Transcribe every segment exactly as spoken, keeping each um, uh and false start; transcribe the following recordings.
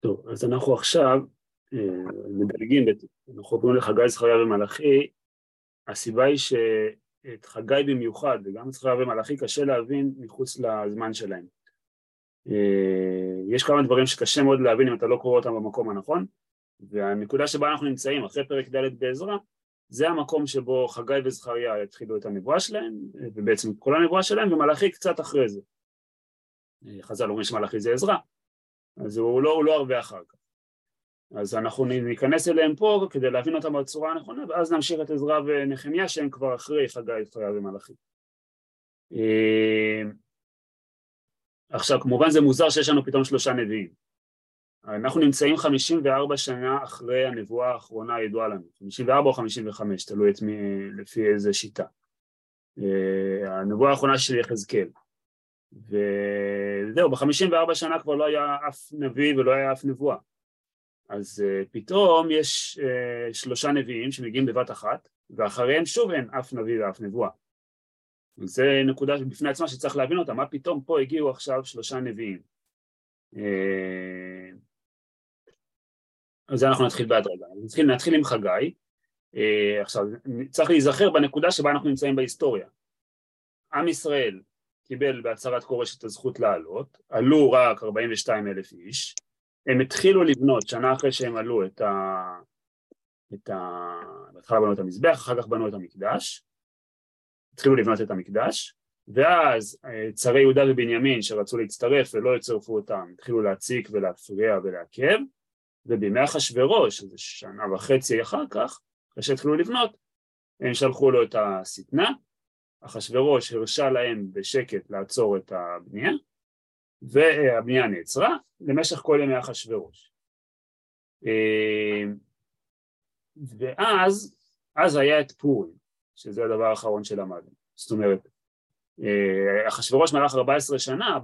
טוב, אז אנחנו עכשיו מדלגים, אנחנו עוברים לחגי, זכריה ומלאכי. הסיבה היא שאת חגי במיוחד וגם את זכריה ומלאכי קשה להבין מחוץ לזמן שלהם. יש כמה דברים שקשה מאוד להבין אם אתה לא קורא אותם במקום הנכון, והנקודה שבה אנחנו נמצאים אחרי פרק ד' בעזרא, זה המקום שבו חגי וזכריה התחילו את הנבואה שלהם, ובעצם את כל הנבואה שלהם, ומלאכי קצת אחרי זה. חז"ל אומרים שמלאכי זה עזרא, אז הוא לא, הוא לא הרבה אחר כך. אז אנחנו ניכנס אליהם פה כדי להבין אותם בצורה הנכונה, ואז נמשיך את עזרא ונחמיה שהם כבר אחרי חגי, זכריה ומלאכי. עכשיו, כמובן זה מוזר שיש לנו פתאום שלושה נביאים. אנחנו נמצאים חמישים וארבע שנה אחרי הנבואה האחרונה הידועה לנו, חמישים וארבע או חמישים וחמש, תלוי את מי, לפי איזה שיטה. הנבואה האחרונה של יחזקאל. וזהו, ב-חמישים וארבע שנה כבר לא היה אף נביא ולא היה אף נבואה. אז uh, פתאום יש uh, שלושה נביאים שמגיעים בבת אחת, ואחריהם שוב אין אף נביא ואף נבואה. זו נקודה בפני עצמה שצריך להבין אותה, מה פתאום פה הגיעו עכשיו שלושה נביאים. Uh, אז אנחנו נתחיל בהדרגה. נתחיל, נתחיל עם חגי. Uh, עכשיו, צריך להיזכר בנקודה שבה אנחנו נמצאים בהיסטוריה. עם ישראל קיבל בהצהרת כורש את הזכות לעלות, עלו רק ארבעים ושניים אלף איש, הם התחילו לבנות שנה אחרי שהם עלו את ה... את ה... בהתחלה בנו את המזבח, אחר כך בנו את המקדש, התחילו לבנות את המקדש, ואז צרי יהודה ובנימין שרצו להצטרף ולא יצרפו אותם, התחילו להציק ולהפריע ולעכב, ובימי אחשוורוש, שזה שנה וחצי אחר כך, אחרי שהתחילו לבנות, הם שלחו לו את השטנה, אחשוורוש הרשה להם בשקט לעצור את הבנייה, והבנייה נעצרה למשך כל ימי אחשוורוש. ואז, אז היה את פורים, שזה הדבר האחרון שלמדנו. זאת אומרת, אחשוורוש מלך ארבע עשרה שנה,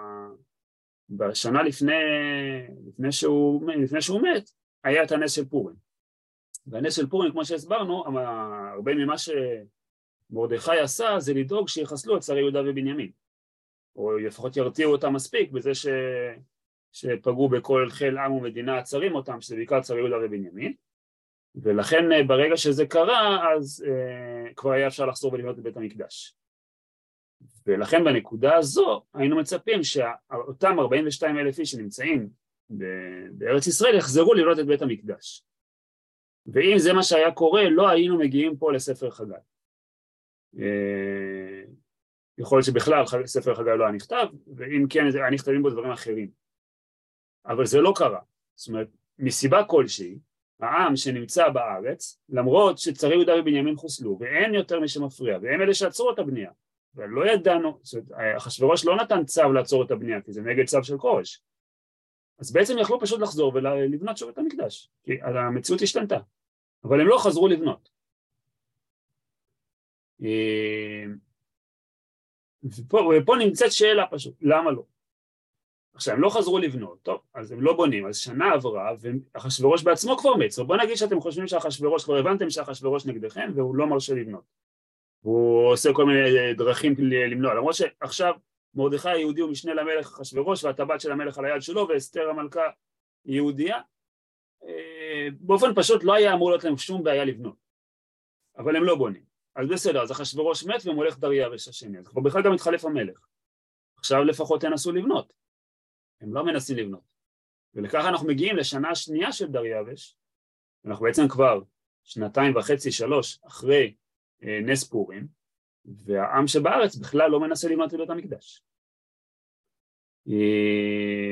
בשנה לפני, לפני שהוא, לפני שהוא מת, היה את הנס של פורים. והנס של פורים, כמו שהסברנו, הרבה ממה שמרדכי עשה, זה לדאוג שיחסלו את שרי יהודה ובנימין. או לפחות ירתיעו אותם מספיק בזה ש... שפגעו בכל חיל עם ומדינה עצרים אותם, שזה בעיקר צרי יהודה ובנימין, ולכן ברגע שזה קרה, אז אה, כבר היה אפשר לחזור ולבנות את בית המקדש. ולכן בנקודה הזו היינו מצפים שאותם ארבעים ושניים אלף איש שנמצאים בארץ ישראל יחזרו לבנות את בית המקדש. ואם זה מה שהיה קורה, לא היינו מגיעים פה לספר חגי. אה, יכול להיות שבכלל ספר חגי לא היה נכתב, ואם כן, היה נכתבים בו דברים אחרים. אבל זה לא קרה. זאת אומרת, מסיבה כלשהי, העם שנמצא בארץ, למרות שצרי יהודה ובנימין חוסלו, ואין יותר מי שמפריע, והם אלה שעצרו את הבנייה. ולא ידענו, זאת אומרת, אחשוורוש לא נתן צו לעצור את הבנייה, כי זה נגד צו של כורש. אז בעצם יכלו פשוט לחזור ולבנות שוב את המקדש, כי המציאות השתנתה. אבל הם לא חזרו לבנות. ופה, ופה נמצאת שאלה פשוט, למה לא? עכשיו, הם לא חזרו לבנות, טוב, אז הם לא בונים, אז שנה עברה, ואחשוורוש בעצמו כבר מת, בוא נגיד שאתם חושבים שאחשוורוש, כבר הבנתם שאחשוורוש נגדכם, והוא לא מרשה לבנות. הוא עושה כל מיני דרכים למנוע, למרות שעכשיו מרדכי היהודי הוא משנה למלך אחשוורוש, והטבעת של המלך על היד שלו, ואסתר המלכה יהודייה, באופן פשוט לא היה אמור להיות להם שום בעיה לבנות, אבל הם לא בונים. אז בסדר, אז אחשוורוש מת ומולך דריווש השני, אז כבר בכלל גם התחלף המלך. עכשיו לפחות תנסו לבנות. הם לא מנסים לבנות. ולכך אנחנו מגיעים לשנה השנייה של דריווש, אנחנו בעצם כבר שנתיים וחצי, שלוש, אחרי אה, נס פורים, והעם שבארץ בכלל לא מנסה לבנות את בית המקדש. אה,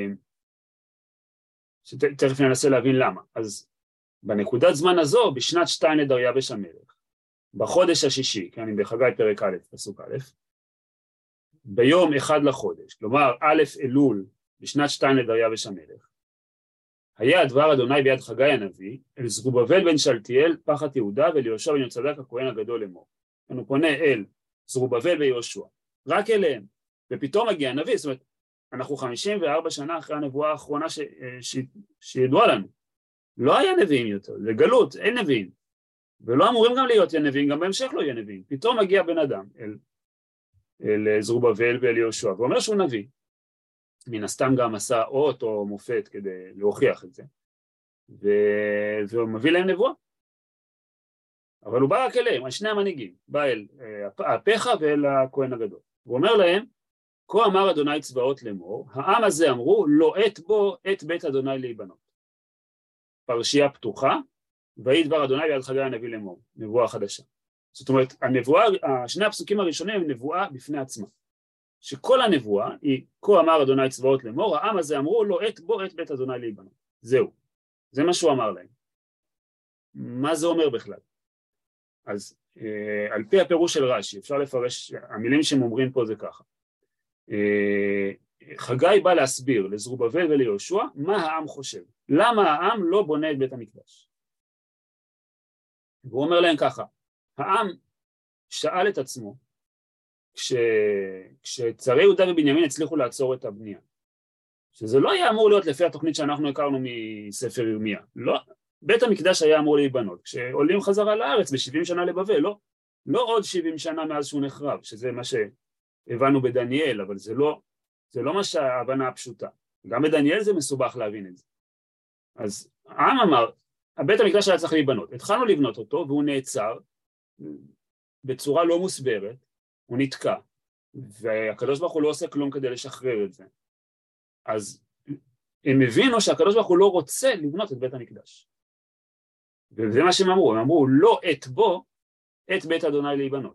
שתכף ננסה להבין למה. אז בנקודת זמן הזו, בשנת שתיים לדריווש המלך, בחודש השישי, כן, בחגי פרק א', פסוק א', ביום אחד לחודש, כלומר א' אלול, בשנת שתיים לדריווש המלך, היה דבר אדוני ביד חגי הנביא, אל זרובבל בן שלתיאל, פחת יהודה, ואל יהושע בן יהוצדק הכהן הגדול לאמור. הוא פונה אל זרובבל ויהושע, רק אליהם, ופתאום מגיע הנביא, זאת אומרת, אנחנו חמישים וארבע שנה אחרי הנבואה האחרונה ש... ש... שידועה לנו. לא היה נביאים יותר, זה גלות, אין נביאים. ולא אמורים גם להיות נביאים, גם בהמשך לא יהיה נביאים. פתאום מגיע בן אדם אל, אל זרובבל ואל יהושע, ואומר שהוא נביא. מן הסתם גם עשה אות או מופת כדי להוכיח את זה, ו... והוא מביא להם נבואה. אבל הוא בא רק אליהם, על שני המנהיגים, בא אל הפחה ואל הכהן הגדול. הוא אומר להם, כה אמר אדוני צבאות לאמור, העם הזה אמרו, לא עת בו את בית אדוני להיבנות. פרשייה פתוחה, ויהי דבר אדוני ביד חגי הנביא לאמור, נבואה חדשה. זאת אומרת, הנבואה, שני הפסוקים הראשונים הם נבואה בפני עצמה. שכל הנבואה היא, כה אמר אדוני צבאות לאמור, העם הזה אמרו, לא עת בו את בית אדוני להיבנות. זהו, זה מה שהוא אמר להם. מה זה אומר בכלל? אז אה, על פי הפירוש של רש"י, אפשר לפרש, המילים שהם אומרים פה זה ככה. אה, חגי בא להסביר לזרובבל וליהושע מה העם חושב. למה העם לא בונה את בית המקדש? והוא אומר להם ככה, העם שאל את עצמו, כש, כשצרי יהודה ובנימין הצליחו לעצור את הבנייה, שזה לא היה אמור להיות לפי התוכנית שאנחנו הכרנו מספר ירמיה, לא, בית המקדש היה אמור להיבנות, כשעולים חזרה לארץ ב-שבעים שנה לבבל, לא, לא עוד שבעים שנה מאז שהוא נחרב, שזה מה שהבנו בדניאל, אבל זה לא, זה לא מה שההבנה הפשוטה, גם בדניאל זה מסובך להבין את זה. אז העם אמר, הבית המקדש היה צריך להיבנות, התחלנו לבנות אותו והוא נעצר בצורה לא מוסברת, הוא נתקע, והקדוש ברוך הוא לא עושה כלום כדי לשחרר את זה. אז הם הבינו שהקדוש ברוך הוא לא רוצה לבנות את בית המקדש. וזה מה שהם אמרו, הם אמרו לא עת בו, עת בית אדוני להיבנות.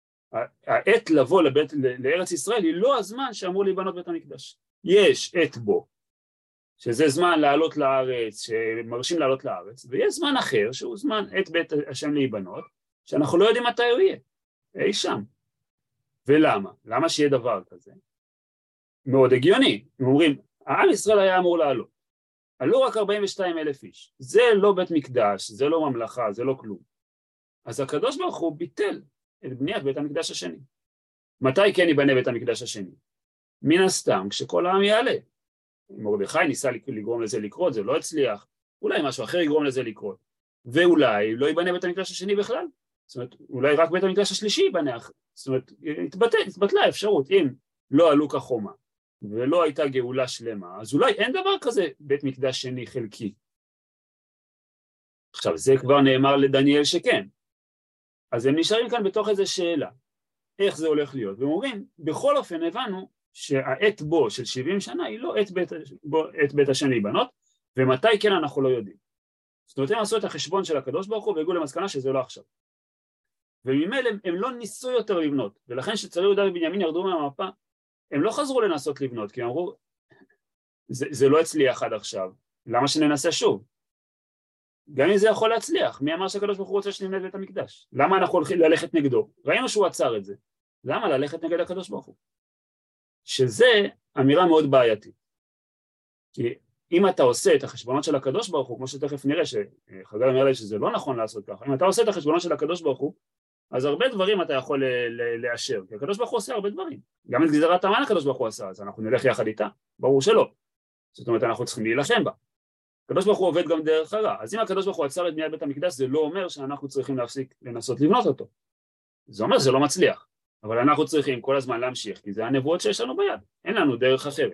העת לבוא לבית, לארץ ישראל היא לא הזמן שאמור להיבנות בית המקדש. יש עת בו, שזה זמן לעלות לארץ, שמרשים לעלות לארץ, ויש זמן אחר שהוא זמן עת בית השם להיבנות, שאנחנו לא יודעים מתי הוא יהיה, אי שם. ולמה? למה שיהיה דבר כזה? מאוד הגיוני, הם אומרים, העם ישראל היה אמור לעלות, עלו רק ארבעים ושניים אלף איש, זה לא בית מקדש, זה לא ממלכה, זה לא כלום. אז הקדוש ברוך הוא ביטל את בניית בית המקדש השני. מתי כן ייבנה בית המקדש השני? מן הסתם כשכל העם יעלה. מרדכי ניסה לגרום לזה לקרות, זה לא הצליח, אולי משהו אחר יגרום לזה לקרות, ואולי לא ייבנה בית המקדש השני בכלל, זאת אומרת, אולי רק בית המקדש השלישי ייבנה, זאת אומרת, התבטלה האפשרות, אם לא עלו כחומה, ולא הייתה גאולה שלמה, אז אולי אין דבר כזה בית מקדש שני חלקי. עכשיו, זה כבר נאמר לדניאל שכן, אז הם נשארים כאן בתוך איזו שאלה, איך זה הולך להיות, והם אומרים, בכל אופן הבנו, שהעת בו של שבעים שנה היא לא עת בית, בו, עת בית השם להיבנות, ומתי כן אנחנו לא יודעים. זאת אומרת, הם עשו את החשבון של הקדוש ברוך הוא והגיעו למסקנה שזה לא עכשיו. וממילא הם, הם לא ניסו יותר לבנות, ולכן שצרי יהודה ובנימין ירדו מהמפה, הם לא חזרו לנסות לבנות, כי הם אמרו, זה, זה לא הצליח עד עכשיו, למה שננסה שוב? גם אם זה יכול להצליח, מי אמר שהקדוש ברוך הוא רוצה שנבנה בית המקדש? למה אנחנו הולכים ללכת נגדו? ראינו שהוא עצר את זה, למה ללכת נגד הקדוש ברוך הוא? שזה אמירה מאוד בעייתית. כי אם אתה עושה את החשבונות של הקדוש ברוך הוא, כמו שתכף נראה שחגי אומר לי שזה לא נכון לעשות ככה, אם אתה עושה את החשבונות של הקדוש ברוך הוא, אז הרבה דברים אתה יכול לאשר, כי הקדוש ברוך הוא עושה הרבה דברים. גם את גזירת המן הקדוש ברוך הוא עשה, אז אנחנו נלך יחד איתה, ברור שלא. זאת אומרת, אנחנו צריכים להילחם בה. הקדוש ברוך הוא עובד גם דרך הרע, אז אם הקדוש ברוך הוא עצר את בניית בית המקדש, זה לא אומר שאנחנו צריכים להפסיק לנסות לבנות אותו. זה אומר שזה לא מצליח. אבל אנחנו צריכים כל הזמן להמשיך, כי זה הנבואות שיש לנו ביד, אין לנו דרך אחרת.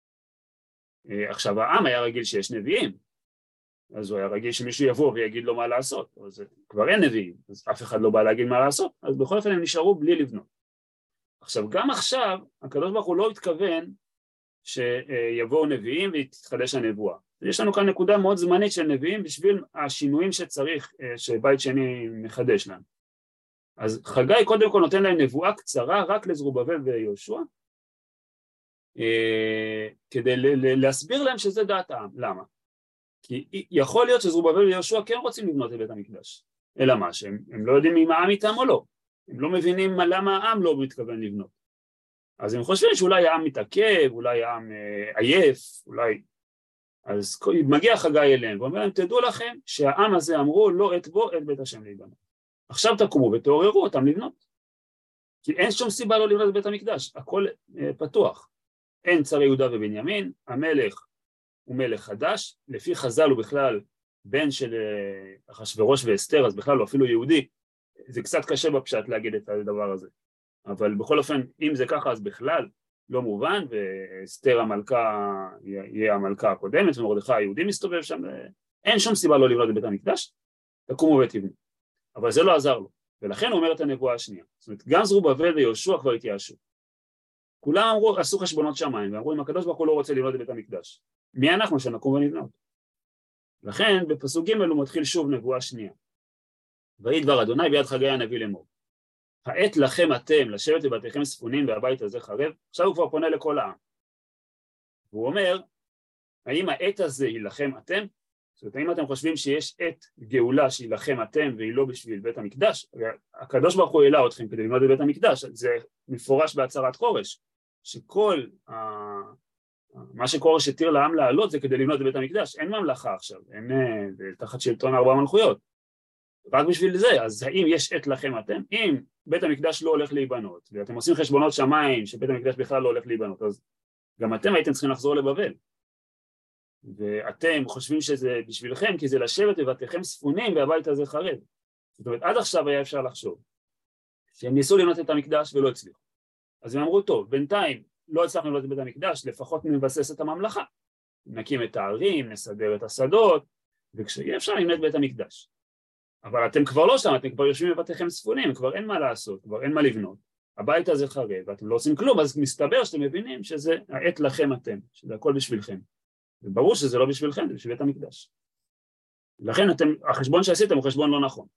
עכשיו העם היה רגיל שיש נביאים, אז הוא היה רגיל שמישהו יבוא ויגיד לו מה לעשות, אז כבר אין נביאים, אז אף אחד לא בא להגיד מה לעשות, אז בכל אופן הם נשארו בלי לבנות. עכשיו גם עכשיו, הקדוש ברוך הוא לא התכוון שיבואו נביאים ויתחדש הנבואה. יש לנו כאן נקודה מאוד זמנית של נביאים בשביל השינויים שצריך, שבית שני מחדש לנו. אז חגי קודם כל נותן להם נבואה קצרה רק לזרובבל ויהושע, אה, כדי להסביר להם שזה דעת העם. למה? כי יכול להיות שזרובבל ויהושע כן רוצים לבנות את בית המקדש, אלא מה שהם הם לא יודעים אם העם איתם או לא, הם לא מבינים למה העם לא מתכוון לבנות, אז הם חושבים שאולי העם מתעכב, אולי העם אה, עייף, אולי... אז מגיע חגי אליהם ואומר להם, תדעו לכם שהעם הזה אמרו לא עת בו את בית השם להיבנות. עכשיו תקומו ותעוררו אותם לבנות. כי אין שום סיבה לא לבנות את בית המקדש, הכל אה, פתוח. אין צרי יהודה ובנימין, המלך הוא מלך חדש, לפי חז"ל הוא בכלל בן של אה, אחשוורוש ואסתר, אז בכלל הוא אפילו יהודי, זה קצת קשה בפשט להגיד את הדבר הזה. אבל בכל אופן, אם זה ככה, אז בכלל לא מובן, ואסתר המלכה יהיה המלכה הקודמת, ומרדכי היהודי מסתובב שם, אין שום סיבה לא לבנות בבית המקדש, תקומו ותבנו. אבל זה לא עזר לו, ולכן הוא אומר את הנבואה השנייה. זאת אומרת, גם זרובבל ויהושע כבר התייאשו. כולם אמרו, עשו חשבונות שמיים, ואמרו, אם הקדוש ברוך הוא לא רוצה לבנות בבית המקדש, מי אנחנו שנקום ונבנות? לכן, בפסוק ג' הוא מתחיל שוב נבואה שנייה. ויהי דבר אדוני ביד חגי הנביא לאמור. העת לכם אתם לשבת בבתיכם ספונים והבית הזה חרב, עכשיו הוא כבר פונה לכל העם. והוא אומר, האם העת הזה היא לכם אתם? זאת אומרת, האם אתם חושבים שיש עת גאולה שהיא לכם אתם והיא לא בשביל בית המקדש? הקדוש ברוך הוא העלה אתכם כדי לבנות בבית המקדש, זה מפורש בהצהרת כורש, שכל ה... מה שקורש התיר לעם לעלות זה כדי לבנות בבית המקדש, אין ממלכה עכשיו, אין תחת שלטון ארבע מלכויות. רק בשביל זה, אז האם יש עת לכם אתם? אם בית המקדש לא הולך להיבנות, ואתם עושים חשבונות שמיים שבית המקדש בכלל לא הולך להיבנות, אז גם אתם הייתם צריכים לחזור לבבל. ואתם חושבים שזה בשבילכם, כי זה לשבת בבתיכם ספונים והבית הזה חרב. זאת אומרת, עד עכשיו היה אפשר לחשוב שהם ניסו לבנות את המקדש ולא הצליחו. אז הם אמרו, טוב, בינתיים לא הצלחנו לבנות את בית המקדש, לפחות נבסס את הממלכה. נקים את הערים, נסדר את השדות, וכשיהיה אפשר לבנות בית המקדש. אבל אתם כבר לא שם, אתם כבר יושבים בבתיכם ספונים, כבר אין מה לעשות, כבר אין מה לבנות. הבית הזה חרב, ואתם לא עושים כלום, אז מסתבר שאתם מבינים שזה העת לכם אתם, שזה הכל בשבילכם. וברור שזה לא בשבילכם, זה בשביל בית המקדש. לכן אתם, החשבון שעשיתם הוא חשבון לא נכון.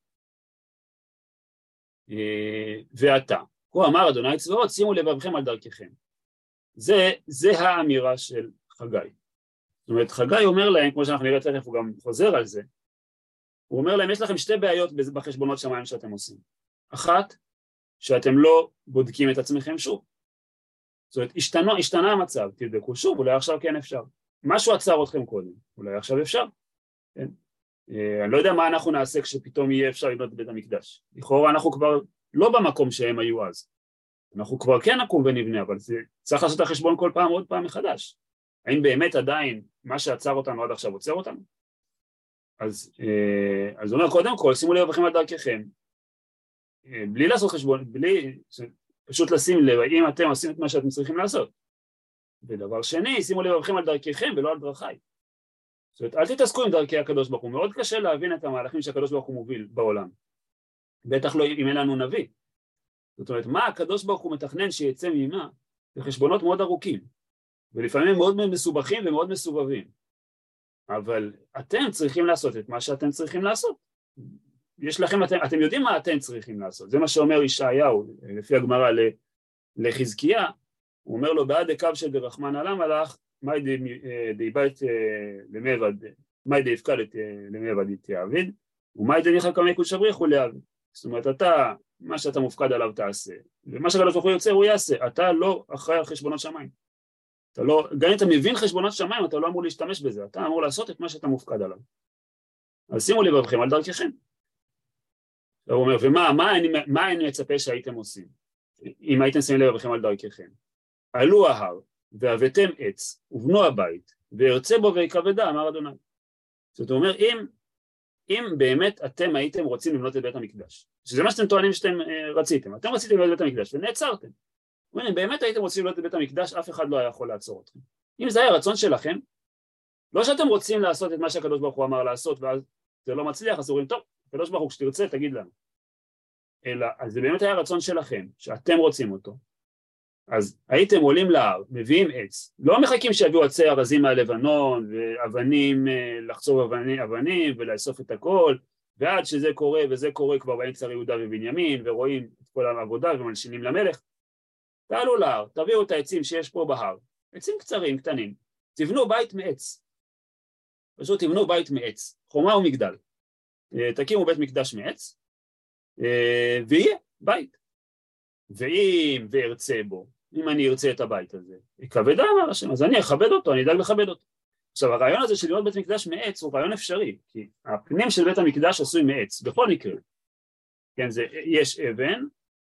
ועתה, כה אמר אדוני צבאות, שימו לבבכם על דרככם. זה, זה האמירה של חגי. זאת אומרת, חגי אומר להם, כמו שאנחנו נראה תכף, הוא גם חוזר על זה, הוא אומר להם, יש לכם שתי בעיות בחשבונות שמיים שאתם עושים. אחת, שאתם לא בודקים את עצמכם שוב. זאת אומרת, השתנה, השתנה המצב, תבדקו שוב, אולי עכשיו כן אפשר. משהו עצר אתכם קודם, אולי עכשיו אפשר. כן? אני לא יודע מה אנחנו נעשה כשפתאום יהיה אפשר לבנות בבית המקדש. לכאורה אנחנו כבר לא במקום שהם היו אז. אנחנו כבר כן נקום ונבנה, אבל זה, צריך לעשות את החשבון כל פעם עוד פעם מחדש. האם באמת עדיין מה שעצר אותנו עד עכשיו עוצר אותנו? אז, אז הוא אומר, קודם כל, שימו לבבכם על דרככם, בלי לעשות חשבון, בלי, פשוט לשים לב, האם אתם עושים את מה שאתם צריכים לעשות. ודבר שני, שימו לבבכם על דרככם ולא על דרכי. זאת אומרת, אל תתעסקו עם דרכי הקדוש ברוך הוא, מאוד קשה להבין את המהלכים שהקדוש ברוך הוא מוביל בעולם. בטח לא אם אין לנו נביא. זאת אומרת, מה הקדוש ברוך הוא מתכנן שיצא ממה, זה חשבונות מאוד ארוכים, ולפעמים מאוד מסובכים ומאוד מסובבים. אבל אתם צריכים לעשות את מה שאתם צריכים לעשות. יש לכם, אתם, אתם יודעים מה אתם צריכים לעשות. זה מה שאומר ישעיהו, לפי הגמרא לחזקיה, הוא אומר לו, בעד הקו של דרחמן על המלאך, מאי דאיבדת למבד, מאי דאיפקדת למבד יתעביד, ומאי דניחא קמי קודש הבריך הוא לעביד. זאת אומרת, אתה, מה שאתה מופקד עליו תעשה, ומה שהקדוש ברוך הוא יוצר הוא יעשה, אתה לא אחראי על חשבונות שמיים. אתה לא, גם אם אתה מבין חשבונות שמיים, אתה לא אמור להשתמש בזה, אתה אמור לעשות את מה שאתה מופקד עליו. אז שימו לבבכם על דרככם. הוא אומר, ומה, מה אני, מה אני מצפה שהייתם עושים? אם הייתם שמים לבבכם על דרככם. עלו ההר, והבאתם עץ, ובנו הבית, וירצה בו ויקבדה, אמר אדוני. זאת אומרת, אם, אם באמת אתם הייתם רוצים לבנות את בית המקדש, שזה מה שאתם טוענים שאתם uh, רציתם, אתם רציתם לבנות את בית המקדש, ונעצרתם. אם באמת הייתם רוצים לבנות את בית המקדש, אף אחד לא היה יכול לעצור אתכם. אם זה היה רצון שלכם, לא שאתם רוצים לעשות את מה שהקדוש ברוך הוא אמר לעשות, ואז זה לא מצליח, אז אומרים, טוב, הקדוש ברוך הוא, כשתרצה, תגיד לנו. אלא, אז זה באמת היה רצון שלכם, שאתם רוצים אותו. אז הייתם עולים להר, מביאים עץ, לא מחכים שיביאו עצי ארזים מהלבנון, ואבנים, לחצוב אבנים, אבנים ולאסוף את הכל, ועד שזה קורה, וזה קורה כבר באמצע יהודה ובנימין, ורואים את כל העבודה ומלשינים למלך, תעלו להר, תביאו את העצים שיש פה בהר, עצים קצרים, קטנים, תבנו בית מעץ, פשוט תבנו בית מעץ, חומה ומגדל, תקימו בית מקדש מעץ, ויהיה בית, ואם וארצה בו, אם אני ארצה את הבית הזה, יכבדה אמר השם, אז אני אכבד אותו, אני אדאג לכבד אותו. עכשיו הרעיון הזה של לבנות בית מקדש מעץ הוא רעיון אפשרי, כי הפנים של בית המקדש עשוי מעץ, בכל מקרה, כן, זה, יש אבן,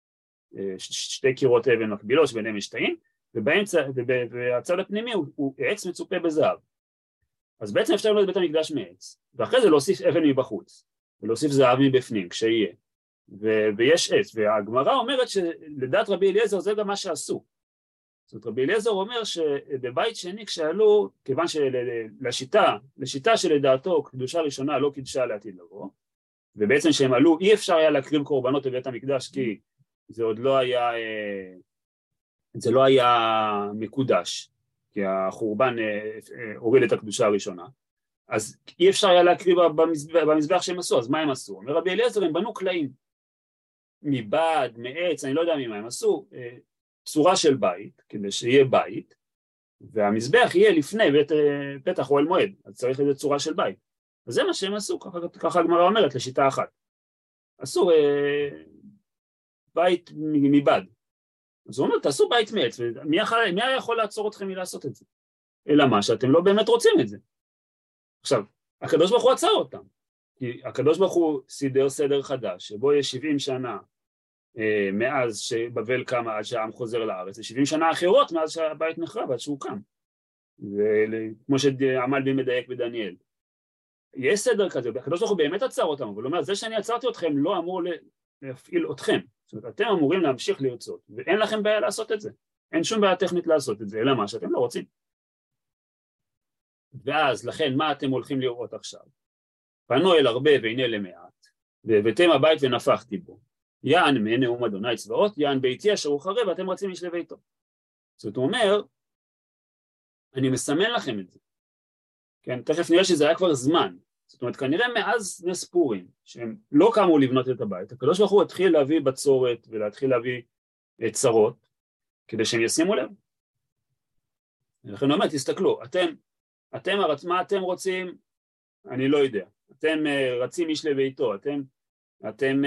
שתי קירות אבן מקבילות שביניהם יש תאים, ובאמצע, והצד הפנימי הוא, הוא עץ מצופה בזהב. אז בעצם אפשר לבנות בית המקדש מעץ, ואחרי זה להוסיף אבן מבחוץ, ולהוסיף זהב מבפנים, כשיהיה. ו- ויש עץ, והגמרא אומרת שלדעת רבי אליעזר זה גם מה שעשו. זאת אומרת, רבי אליעזר אומר שבבית שני כשעלו, כיוון שלשיטה, לשיטה שלדעתו קדושה ראשונה לא קידשה לעתיד לבוא, ובעצם שהם עלו, אי אפשר היה להקריב קורבנות בבית המקדש, כי זה עוד לא היה, זה לא היה מקודש, כי החורבן הוריד את הקדושה הראשונה, אז אי אפשר היה להקריב במזבח, במזבח שהם עשו, אז מה הם עשו? אומר רבי אליעזר, הם בנו קלעים, מבד, מעץ, אני לא יודע ממה הם עשו, צורה של בית, כדי שיהיה בית, והמזבח יהיה לפני בית, פתח אוהל מועד, אז צריך איזו צורה של בית. אז זה מה שהם עשו, ככה, ככה הגמרא אומרת, לשיטה אחת. עשו אה, בית מבד. אז הוא אומר, תעשו בית מעץ, ומי מי היה יכול לעצור אתכם מלעשות את זה? אלא מה, שאתם לא באמת רוצים את זה. עכשיו, הקדוש ברוך הוא עצר אותם, כי הקדוש ברוך הוא סידר סדר חדש, שבו יש שבעים שנה, מאז שבבל קמה עד שהעם חוזר לארץ, זה שבעים שנה אחרות מאז שהבית נחרב, עד שהוא קם, וכמו שעמל בי מדייק בדניאל. יש סדר כזה, הקדוש ברוך הוא באמת עצר אותם, אבל הוא אומר, זה שאני עצרתי אתכם לא אמור להפעיל אתכם, זאת אומרת, אתם אמורים להמשיך לרצות, ואין לכם בעיה לעשות את זה, אין שום בעיה טכנית לעשות את זה, אלא מה שאתם לא רוצים. ואז לכן מה אתם הולכים לראות עכשיו? פנו אל הרבה והנה למעט, והבאתם הבית ונפחתי בו. יען מנאום אדוני צבאות, יען ביתי אשר הוא חרב, ואתם רצים איש לביתו. זאת אומרת, אני מסמן לכם את זה. כן, תכף נראה שזה היה כבר זמן. זאת אומרת, כנראה מאז נס פורים, שהם לא קמו לבנות את הבית, הקדוש ברוך הוא התחיל להביא בצורת, ולהתחיל להביא צרות, כדי שהם ישימו לב. ולכן הוא אומר, תסתכלו, אתם, אתם, מה אתם רוצים? אני לא יודע. אתם רצים איש לביתו, אתם, אתם,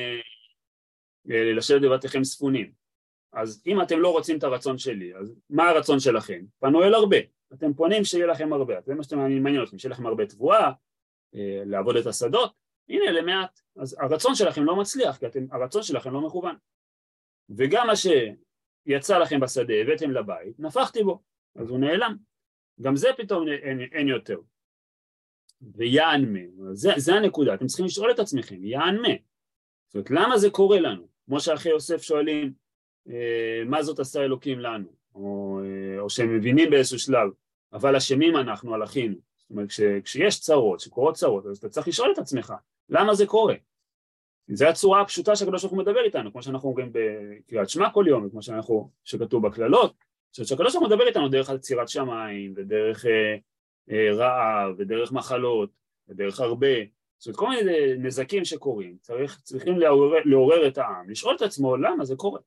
לשבת בבתיכם ספונים. אז אם אתם לא רוצים את הרצון שלי, אז מה הרצון שלכם? פנו אל הרבה. אתם פונים שיהיה לכם הרבה. זה מה שאתם מעניין אתכם, שיהיה לכם הרבה תבואה, לעבוד את השדות. הנה למעט. אז הרצון שלכם לא מצליח, כי אתם, הרצון שלכם לא מכוון. וגם מה שיצא לכם בשדה, הבאתם לבית, נפחתי בו. אז הוא נעלם. גם זה פתאום אין, אין יותר. ויען מה. זה, זה הנקודה. אתם צריכים לשאול את עצמכם, יען מה. זאת אומרת, למה זה קורה לנו? כמו שאחרי יוסף שואלים, אה, מה זאת עשה אלוקים לנו? או, אה, או שהם מבינים באיזשהו שלב, אבל אשמים אנחנו על אחינו. זאת אומרת, כש, כשיש צרות, שקורות צרות, אז אתה צריך לשאול את עצמך, למה זה קורה? זו הצורה הפשוטה שהקדוש ברוך הוא מדבר איתנו, כמו שאנחנו אומרים בקריאת שמע כל יום, כמו שאנחנו, שכתוב בכללות, שהקדוש ברוך הוא מדבר איתנו דרך יצירת שמיים, ודרך אה, אה, רעב, ודרך מחלות, ודרך הרבה, זאת אומרת, כל מיני נזקים שקורים, צריך, צריכים לעורר, לעורר את העם, לשאול את עצמו למה זה קורה.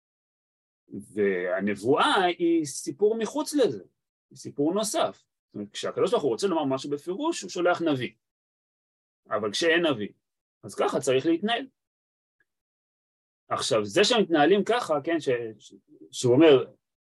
והנבואה היא סיפור מחוץ לזה, היא סיפור נוסף. זאת אומרת, כשהקדוש ברוך הוא רוצה לומר משהו בפירוש, הוא שולח נביא. אבל כשאין נביא, אז ככה צריך להתנהל. עכשיו, זה שמתנהלים ככה, כן, ש, ש, שהוא אומר,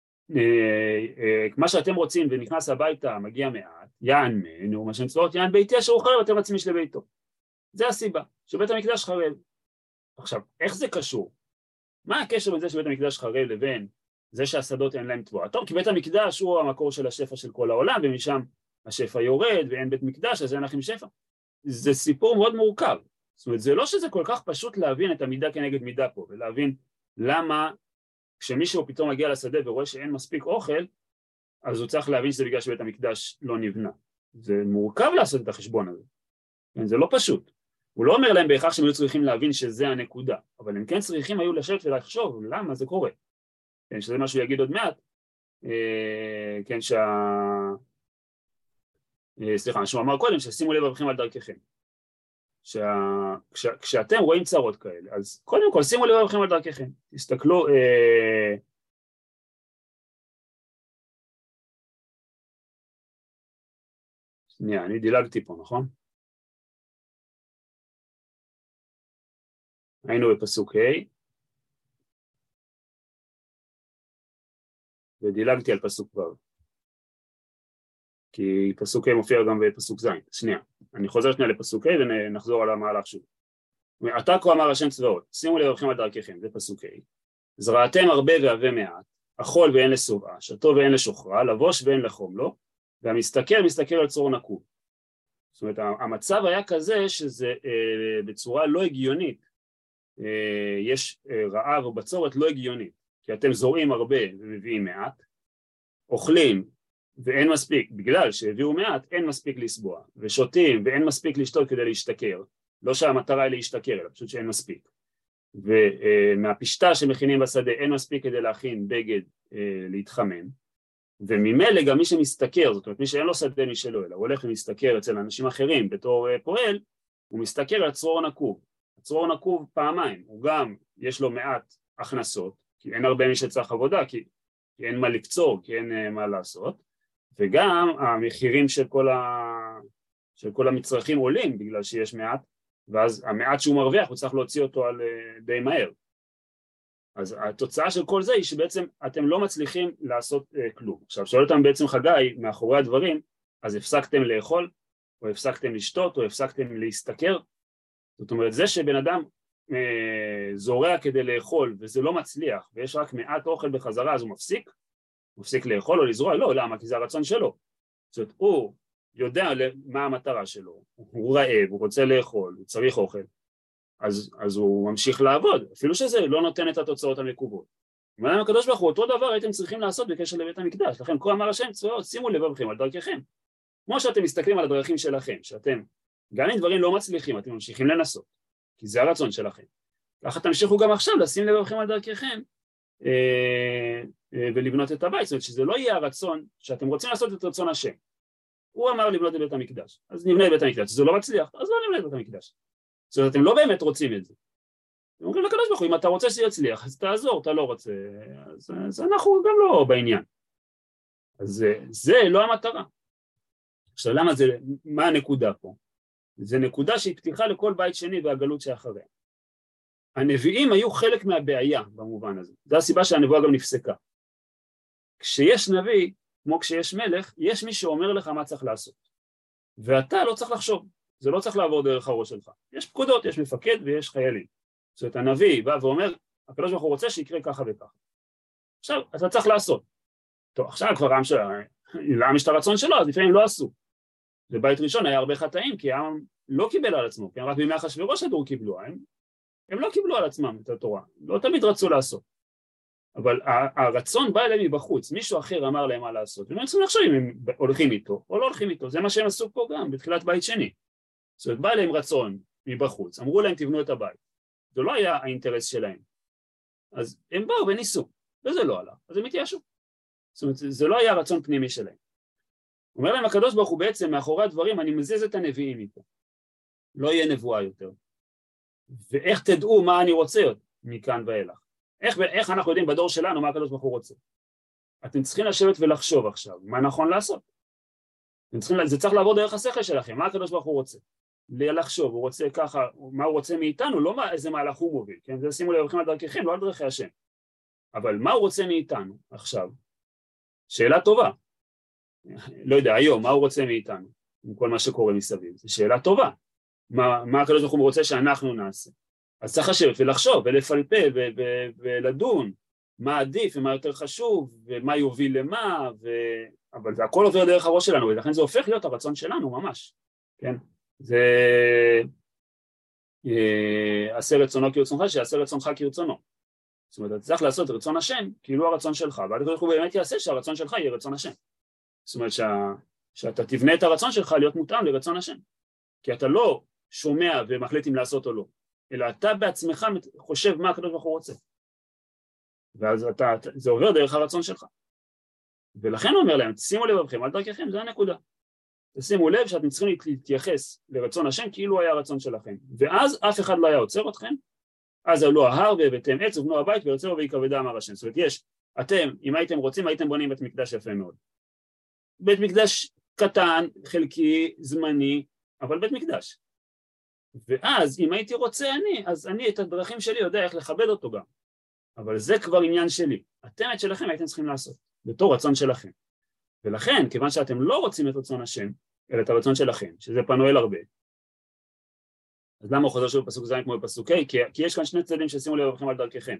מה שאתם רוצים ונכנס הביתה, מגיע מעט, יען מנו, מה שהם צבאות, יען ביתי אשר הוא חרב, אתם רצים איש לביתו. זה הסיבה, שבית המקדש חרב. עכשיו, איך זה קשור? מה הקשר בין זה שבית המקדש חרב לבין זה שהשדות אין להם תבואה? טוב, כי בית המקדש הוא המקור של השפע של כל העולם, ומשם השפע יורד, ואין בית מקדש, אז אין לכם שפע. זה סיפור מאוד מורכב. זאת אומרת, זה לא שזה כל כך פשוט להבין את המידה כנגד מידה פה, ולהבין למה כשמישהו פתאום מגיע לשדה ורואה שאין מספיק אוכל, אז הוא צריך להבין שזה בגלל שבית המקדש לא נבנה. זה מורכב לעשות את החשבון הזה. זה לא פשוט. הוא לא אומר להם בהכרח שהם היו צריכים להבין שזה הנקודה, אבל הם כן צריכים היו לשבת ולחשוב למה זה קורה. כן, שזה מה שהוא יגיד עוד מעט, אה, כן, שה... אה, סליחה, שהוא אמר קודם, ששימו לב אבכם על דרככם. שה... כש... כשאתם רואים צרות כאלה, אז קודם כל שימו לב אבכם על דרככם. תסתכלו... אה... שנייה, אני דילגתי פה, נכון? היינו בפסוק ה' ודילגתי על פסוק ו' כי פסוק ה' מופיע גם בפסוק ז'. שנייה, אני חוזר שנייה לפסוק ה' ונחזור על המהלך שוב. עתה כה אמר השם צבאות, שימו לב אבכם על דרככם, זה פסוק ה', זרעתם הרבה ועבה מעט, אכול ואין לשובעה, שתו ואין לשוכרה, לבוש ואין לחום לו, והמסתכל מסתכל על צרור נקוב. זאת אומרת, המצב היה כזה שזה אה, בצורה לא הגיונית, יש רעב או בצורת לא הגיונית, כי אתם זורעים הרבה ומביאים מעט, אוכלים ואין מספיק, בגלל שהביאו מעט, אין מספיק לסבוע, ושותים ואין מספיק לשתות כדי להשתכר, לא שהמטרה היא להשתכר, אלא פשוט שאין מספיק, ומהפשטה שמכינים בשדה אין מספיק כדי להכין בגד להתחמם, וממילא גם מי שמסתכר, זאת אומרת מי שאין לו שדה משלו, אלא הוא הולך ומסתכר אצל אנשים אחרים בתור פועל, הוא מסתכר על צרור נקוב, הצרור נקוב פעמיים, הוא גם יש לו מעט הכנסות, כי אין הרבה מי שצריך עבודה, כי, כי אין מה לקצור, כי אין מה לעשות, וגם המחירים של כל, ה... של כל המצרכים עולים בגלל שיש מעט, ואז המעט שהוא מרוויח הוא צריך להוציא אותו על די מהר. אז התוצאה של כל זה היא שבעצם אתם לא מצליחים לעשות uh, כלום. עכשיו שואל אותם בעצם חגי מאחורי הדברים, אז הפסקתם לאכול, או הפסקתם לשתות, או הפסקתם להסתכר. זאת אומרת זה שבן אדם uh, זורע כדי לאכול וזה לא מצליח, ויש רק מעט אוכל בחזרה, אז הוא מפסיק, מפסיק לאכול או לזרוע, לא, למה? כי זה הרצון שלו. זאת אומרת, הוא יודע מה המטרה שלו, הוא רעב, הוא רוצה לאכול, הוא צריך אוכל, אז, אז הוא ממשיך לעבוד, אפילו שזה לא נותן את התוצאות המקוות. ומעלה הקדוש ברוך הוא, אותו דבר הייתם צריכים לעשות בקשר לבית המקדש, לכן כה אמר השם צבאות, שימו לבבכם על דרככם. כמו שאתם מסתכלים על הדרכים שלכם, שאתם, גם אם דברים לא מצליחים, אתם ממשיכים לנסות, כי זה הרצון שלכם. ככה תמשיכו גם עכשיו לשים לבבכם על דרככם, אה, אה, ולבנות את הבית, זאת אומרת שזה לא יהיה הרצון שאתם רוצים לעשות את רצון השם. הוא אמר לבנות את בית המקדש, אז נבנה את בית המקדש, זה לא מצליח, אז לא נבנה את בית המקדש. זאת אומרת, אתם לא באמת רוצים את זה. אתם אומרים לקדוש ברוך הוא, אם אתה רוצה שזה יצליח, אז תעזור, אתה לא רוצה, אז, אז אנחנו גם לא בעניין. אז זה, זה לא המטרה. עכשיו, למה זה, מה הנקודה פה? זה נקודה שהיא פתיחה לכל בית שני והגלות שאחריה. הנביאים היו חלק מהבעיה במובן הזה. זו הסיבה שהנבואה גם נפסקה. כשיש נביא, כמו כשיש מלך, יש מי שאומר לך מה צריך לעשות. ואתה לא צריך לחשוב, זה לא צריך לעבור דרך הראש שלך. יש פקודות, יש מפקד ויש חיילים. זאת אומרת, הנביא בא ואומר, הקדוש ברוך הוא רוצה שיקרה ככה וככה. עכשיו, אתה צריך לעשות. טוב, עכשיו כבר העם של... לעם יש את הרצון שלו, אז לפעמים לא עשו. בבית ראשון היה הרבה חטאים, כי העם לא קיבל על עצמו, כי רק בימי אחשוורוש הדור קיבלו, הם, הם לא קיבלו על עצמם את התורה, לא תמיד רצו לעשות. אבל הרצון בא אליהם מבחוץ, מישהו אחר אמר להם מה לעשות, והם צריכים לחשוב אם הם הולכים איתו או לא הולכים איתו, זה מה שהם עשו פה גם בתחילת בית שני. זאת אומרת, בא אליהם רצון מבחוץ, אמרו להם תבנו את הבית, זה לא היה האינטרס שלהם, אז הם באו וניסו, וזה לא עלה, אז הם התייאשו. זאת אומרת, זה לא היה רצון פנימי שלהם. אומר להם הקדוש ברוך הוא בעצם מאחורי הדברים, אני מזיז את הנביאים איתו, לא יהיה נבואה יותר. ואיך תדעו מה אני רוצה מכאן ואילך? איך, איך אנחנו יודעים בדור שלנו מה הקדוש ברוך הוא רוצה? אתם צריכים לשבת ולחשוב עכשיו, מה נכון לעשות? אתם צריכים, זה צריך לעבור דרך השכל שלכם, מה הקדוש ברוך הוא רוצה? לחשוב, הוא רוצה ככה, מה הוא רוצה מאיתנו, לא מה, איזה מהלך הוא מוביל, כן? זה שימו לבכם על דרככם, לא על דרכי השם. אבל מה הוא רוצה מאיתנו עכשיו? שאלה טובה. לא יודע, היום, מה הוא רוצה מאיתנו? עם כל מה שקורה מסביב, זו שאלה טובה. מה, מה הקדוש ברוך הוא רוצה שאנחנו נעשה? אז צריך לשבת ולחשוב ולפלפל ו- ו- ולדון מה עדיף ומה יותר חשוב ומה יוביל למה, ו... אבל זה הכל עובר דרך הראש שלנו, ולכן זה הופך להיות הרצון שלנו ממש, כן? זה עשה רצונו כרצונך, שיעשה רצונך כרצונו. זאת אומרת, אתה צריך לעשות רצון השם כאילו הרצון שלך, ועד כדי הוא באמת יעשה שהרצון שלך יהיה רצון השם. זאת אומרת שה... שאתה תבנה את הרצון שלך להיות מותאם לרצון השם, כי אתה לא שומע ומחליט אם לעשות או לא, אלא אתה בעצמך חושב מה הקדוש ברוך הוא רוצה, ואז אתה, זה עובר דרך הרצון שלך. ולכן הוא אומר להם, תשימו לבבכם על דרככם, זה הנקודה. תשימו לב שאתם צריכים להתייחס לרצון השם כאילו היה הרצון שלכם, ואז אף אחד לא היה עוצר אתכם. אז עלו ההר והבאתם עץ ובנו הבית ויוצאו ויקבדה אמר השם. זאת אומרת, יש, אתם, אם הייתם רוצים, הייתם בונים בית מקדש יפה מאוד. בית מקדש קטן, חלקי, זמני, אבל בית מקדש. ואז אם הייתי רוצה אני, אז אני את הדרכים שלי יודע איך לכבד אותו גם. אבל זה כבר עניין שלי. אתם את שלכם הייתם צריכים לעשות, בתור רצון שלכם. ולכן, כיוון שאתם לא רוצים את רצון השם, אלא את הרצון שלכם, שזה פנואל הרבה, אז למה הוא חוזר שוב בפסוק ז' כמו בפסוק ה'? כי, כי יש כאן שני צדדים ששימו לבבכם על דרככם.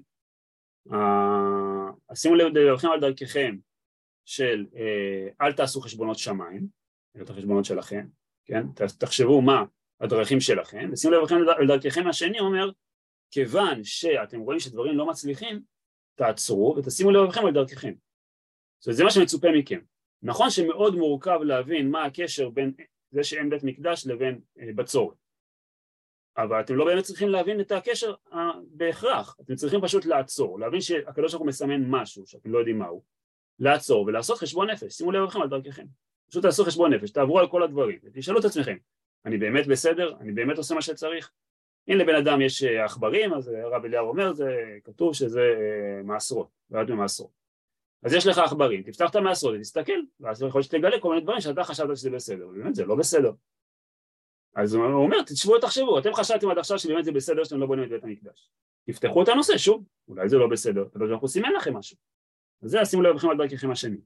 Uh, שימו לבבכם על דרככם של uh, אל תעשו חשבונות שמיים, אלא את החשבונות שלכם, כן? תחשבו מה הדרכים שלכם, ושימו לבבכם על דרככם. השני אומר, כיוון שאתם רואים שדברים לא מצליחים, תעצרו ותשימו לבבכם על דרככם. זאת אומרת, זה מה שמצופה מכם. נכון שמאוד מורכב להבין מה הקשר בין זה שאין בית מקדש לבין בצורת. אבל אתם לא באמת צריכים להבין את הקשר בהכרח, אתם צריכים פשוט לעצור, להבין שהקדוש ברוך הוא מסמן משהו שאתם לא יודעים מהו, לעצור ולעשות חשבון נפש, שימו לבבכם על דרככם. פשוט תעשו חשבון נפש, תעברו על כל הדברים, ותשאלו את עצמכם, אני באמת בסדר? אני באמת עושה מה שצריך? אם לבן אדם יש עכברים, אז הרב אליהו אומר, זה כתוב שזה מעשרות, ועד ממעשרות. אז יש לך עכברים, תפתח את המעשרות, תסתכל, ואז יכול להיות שתגלה כל מיני דברים שאתה חשבת שזה בסדר, ובאמת זה לא בסדר. אז הוא אומר, תשבו ותחשבו, אתם חשבתם עד עכשיו שבאמת זה בסדר שאתם לא בונים את בית המקדש. תפתחו את הנושא, שוב, אולי זה לא בסדר, אבל אנחנו סימן לכם משהו. אז זה, שימו לבכם על דרככם השני.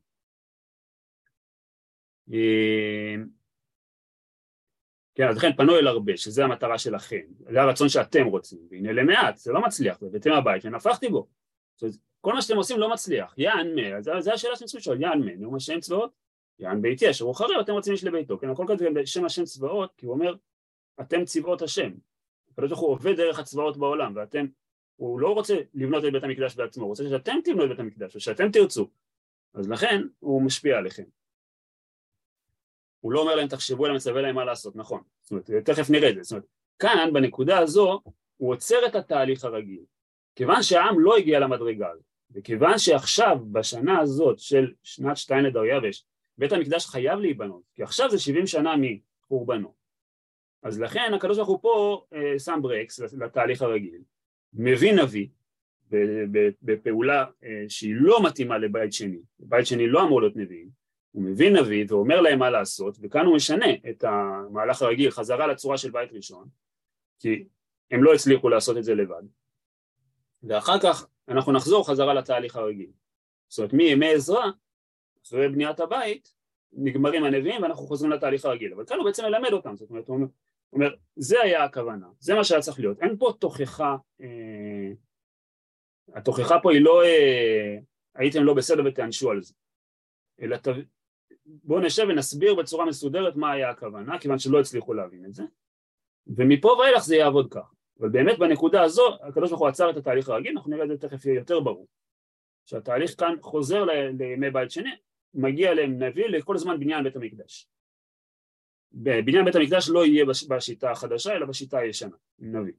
כן, אז לכן פנו אל הרבה, שזה המטרה שלכם, זה הרצון שאתם רוצים, והנה למעט, זה לא מצליח, ובאתם הבית, ונפחתי בו. כל מה שאתם עושים לא מצליח, יען מה, זה השאלה שאתם צריכים לשאול, יען מה, נאום השם צבאות, יען ביתי, אשר הוא חרב, אתם רוצים איש לביתו, כן, הכל כתוב בשם השם צבאות, כי הוא אומר, אתם צבאות השם, הקדוש ברוך הוא עובד דרך הצבאות בעולם, ואתם, הוא לא רוצה לבנות את בית המקדש בעצמו, הוא רוצה שאתם תבנו את בית המקדש, ושאתם תרצו, אז לכן הוא משפיע עליכם. הוא לא אומר להם תחשבו, אלא מצווה להם מה לעשות, נכון, זאת אומרת, תכף נראה את זה, זאת אומרת, כאן בנקודה הזו, הוא עוצר את התהליך הרגיל, כיוון שהעם לא הגיע למדרגה, וכיוון שעכשיו בשנה הזאת של שנת שתיים לדריווש, בית המקדש חייב להיבנות, כי עכשיו זה שבעים שנה מחורבנו. אז לכן הקדוש ברוך הוא פה אה, שם ברקס לתהליך הרגיל, מביא נביא בפעולה אה, שהיא לא מתאימה לבית שני, בית שני לא אמור להיות נביאים, הוא מביא נביא ואומר להם מה לעשות, וכאן הוא משנה את המהלך הרגיל חזרה לצורה של בית ראשון, כי הם לא הצליחו לעשות את זה לבד. ואחר כך אנחנו נחזור חזרה לתהליך הרגיל. זאת אומרת, מימי עזרא, אחרי בניית הבית, נגמרים הנביאים ואנחנו חוזרים לתהליך הרגיל. אבל כאן הוא בעצם מלמד אותם, זאת אומרת, הוא אומר, הוא אומר זה היה הכוונה, זה מה שהיה צריך להיות. אין פה תוכחה, אה, התוכחה פה היא לא, אה, הייתם לא בסדר ותענשו על זה. אלא ת... בואו נשב ונסביר בצורה מסודרת מה היה הכוונה, כיוון שלא הצליחו להבין את זה. ומפה ואילך זה יעבוד כך. אבל באמת בנקודה הזו, הקדוש ברוך הוא עצר את התהליך הרגיל, אנחנו נראה את זה תכף יותר ברור. שהתהליך כאן חוזר לימי בית שני, מגיע להם נביא לכל זמן בניין בית המקדש. בניין בית המקדש לא יהיה בשיטה החדשה, אלא בשיטה הישנה, נביא.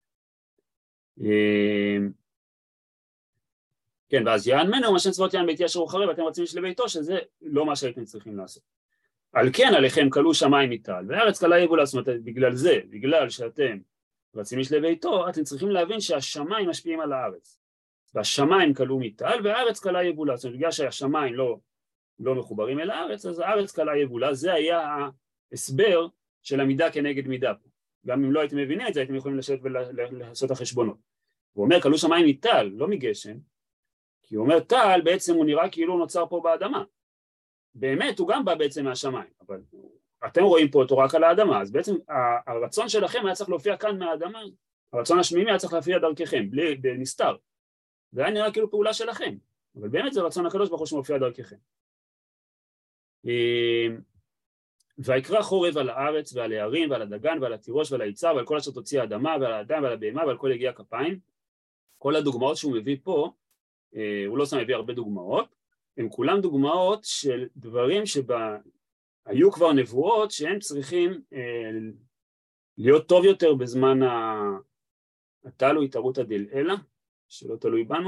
כן, ואז יען מנו, מה שצוות יען ביתי אשר הוא חרב, אתם רוצים איש לביתו, שזה לא מה שהייתם צריכים לעשות. על כן עליכם קלו שמיים מטל, והארץ קלה יבולה, זאת אומרת, בגלל זה, בגלל שאתם רצים איש לביתו, אתם צריכים להבין שהשמיים משפיעים על הארץ. והשמיים קלו מטל, והארץ קלה יבולה, זאת אומרת, בגלל שהשמיים לא, לא מחוברים אל הארץ, אז הארץ קלה יבולה, זה היה ההסבר של המידה כנגד מידה פה. גם אם לא הייתם מבינים את זה, הייתם יכולים לשבת ולעשות החשבונות. הוא אומר, קלו שמיים מטל, לא מגשם, כי הוא אומר, טל בעצם הוא נראה כאילו נוצר פה באדמה. באמת הוא גם בא בעצם מהשמיים, אבל אתם רואים פה אותו רק על האדמה, אז בעצם הרצון שלכם היה צריך להופיע כאן מהאדמה, הרצון השמימי היה צריך להופיע דרככם, בלי, בנסתר. זה היה נראה כאילו פעולה שלכם, אבל באמת זה רצון הקדוש ברוך הוא שמופיע דרככם. ויקרא חורב על הארץ ועל הערים ועל הדגן ועל התירוש ועל היצר ועל כל אשר תוציא האדמה ועל האדם ועל הבהמה ועל כל יגיע כפיים. כל הדוגמאות שהוא מביא פה, הוא לא שם מביא הרבה דוגמאות, הם כולם דוגמאות של דברים שבה היו כבר נבואות שהם צריכים להיות טוב יותר בזמן התלו התערותא דלעילא, שלא תלוי בנו.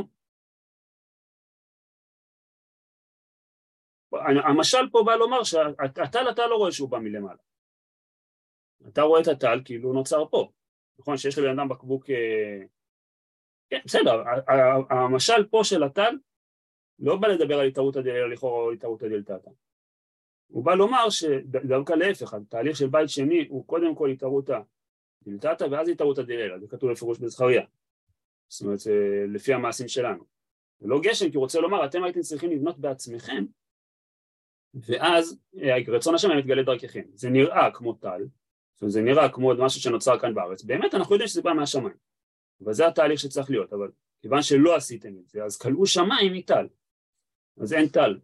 המשל פה בא לומר שהטל אתה לא רואה שהוא בא מלמעלה. אתה רואה את הטל כאילו נוצר פה. נכון שיש לבן אדם בקבוק... כן, בסדר, המשל פה של הטל לא בא לדבר על התערותא דלעילא לכאורה או התערותא דלתתא. הוא בא לומר שדווקא להפך, התהליך של בית שני הוא קודם כל התערותא דלתתא ואז התערותא דלעילא, זה כתוב בפירוש בזכריה. זאת אומרת, לפי המעשים שלנו. זה לא גשם, כי הוא רוצה לומר, אתם הייתם צריכים לבנות בעצמכם, ואז רצון השם מתגלה דרככם. זה נראה כמו טל, זאת אומרת, זה נראה כמו משהו שנוצר כאן בארץ. באמת אנחנו יודעים שזה בא מהשמיים. וזה התהליך שצריך להיות, אבל כיוון שלא עשיתם את זה, אז קלעו שמיים מטל. אז אין טל.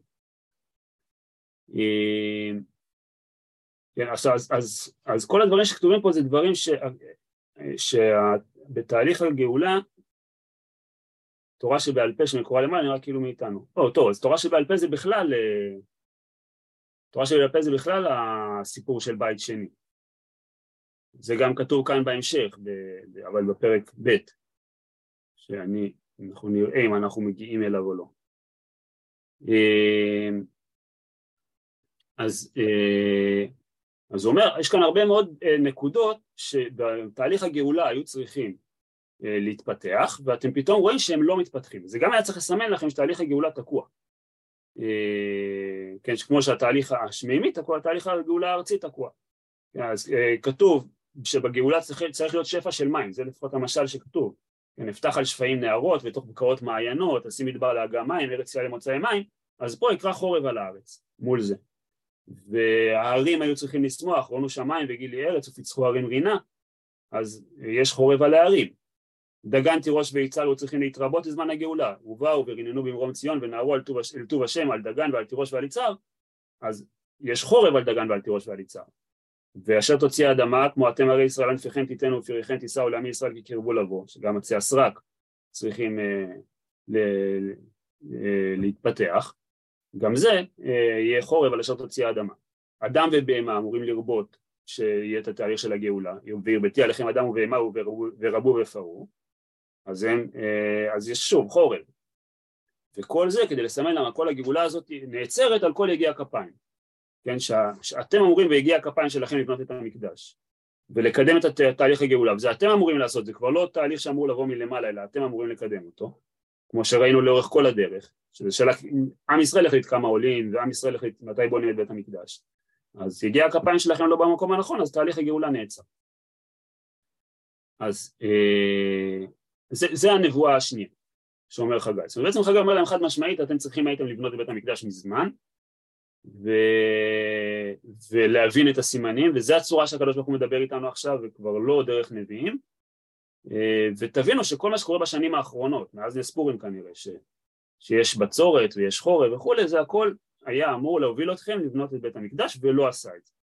כן, אז, אז, אז, אז כל הדברים שכתובים פה זה דברים ש, שבתהליך הגאולה, תורה שבעל פה שמקורה למעלה נראה כאילו מאיתנו. או, טוב, אז תורה שבעל פה זה בכלל, תורה שבעל פה זה בכלל הסיפור של בית שני. זה גם כתוב כאן בהמשך, אבל בפרק ב', שאני, אנחנו נראה אם אנחנו מגיעים אליו או לא. אז, אז הוא אומר, יש כאן הרבה מאוד נקודות שבתהליך הגאולה היו צריכים להתפתח, ואתם פתאום רואים שהם לא מתפתחים. זה גם היה צריך לסמן לכם שתהליך הגאולה תקוע. כן, כמו שהתהליך השמימי תקוע, תהליך הגאולה הארצי תקוע. אז כתוב שבגאולה צריך, צריך להיות שפע של מים, זה לפחות המשל שכתוב. נפתח על שפעים נהרות ותוך בקרות מעיינות, עשים מדבר להגה מים, ארץ ישראל למוצאי מים, אז פה יקרא חורב על הארץ, מול זה. והערים היו צריכים לשמוח, ראונו שמיים וגילי ארץ ופיצחו ערים רינה, אז יש חורב על הערים. דגן תירוש ויצהר היו צריכים להתרבות לזמן הגאולה, ובאו וריננו במרום ציון ונערו על טוב השם, על דגן ועל תירוש ועל יצהר, אז יש חורב על דגן ועל תירוש ועל יצהר. ואשר תוציא האדמה, כמו אתם הרי ישראל ענפיכם תיתנו ופיריכם תישאו לעמי ישראל כי קרבו לבוא, שגם עצי הסרק צריכים אה, ל- אה, להתפתח, גם זה אה, יהיה חורב על אשר תוציא האדמה. אדם ובהמה אמורים לרבות שיהיה את התהליך של הגאולה, והרביתי עליכם אדם ובהמה ורבו, ורבו ופרו, אז, הם, אה, אז יש שוב חורב. וכל זה כדי לסמן למה כל הגאולה הזאת נעצרת על כל יגיע הכפיים. כן, שה, שאתם אמורים והגיע הכפיים שלכם לבנות את המקדש ולקדם את תהליך הגאולה, וזה אתם אמורים לעשות, זה כבר לא תהליך שאמור לבוא מלמעלה, אלא אתם אמורים לקדם אותו, כמו שראינו לאורך כל הדרך, שזה שאלה, עם ישראל החליט כמה עולים, ועם ישראל החליט מתי בונים את בית המקדש, אז הגיע הכפיים שלכם לא במקום הנכון, אז תהליך הגאולה נעצר. אז אה, זה, זה הנבואה השנייה, שאומר חגי. זאת אומרת, בעצם חגי אומר להם חד משמעית, אתם צריכים הייתם לבנות את בית המקדש מזמן, ו... ולהבין את הסימנים, וזה הצורה שהקדוש ברוך הוא מדבר איתנו עכשיו, וכבר לא דרך נביאים, ותבינו שכל מה שקורה בשנים האחרונות, מאז נס פורים כנראה, ש... שיש בצורת ויש חורב וכו', זה הכל היה אמור להוביל אתכם לבנות את בית המקדש, ולא עשה את זה.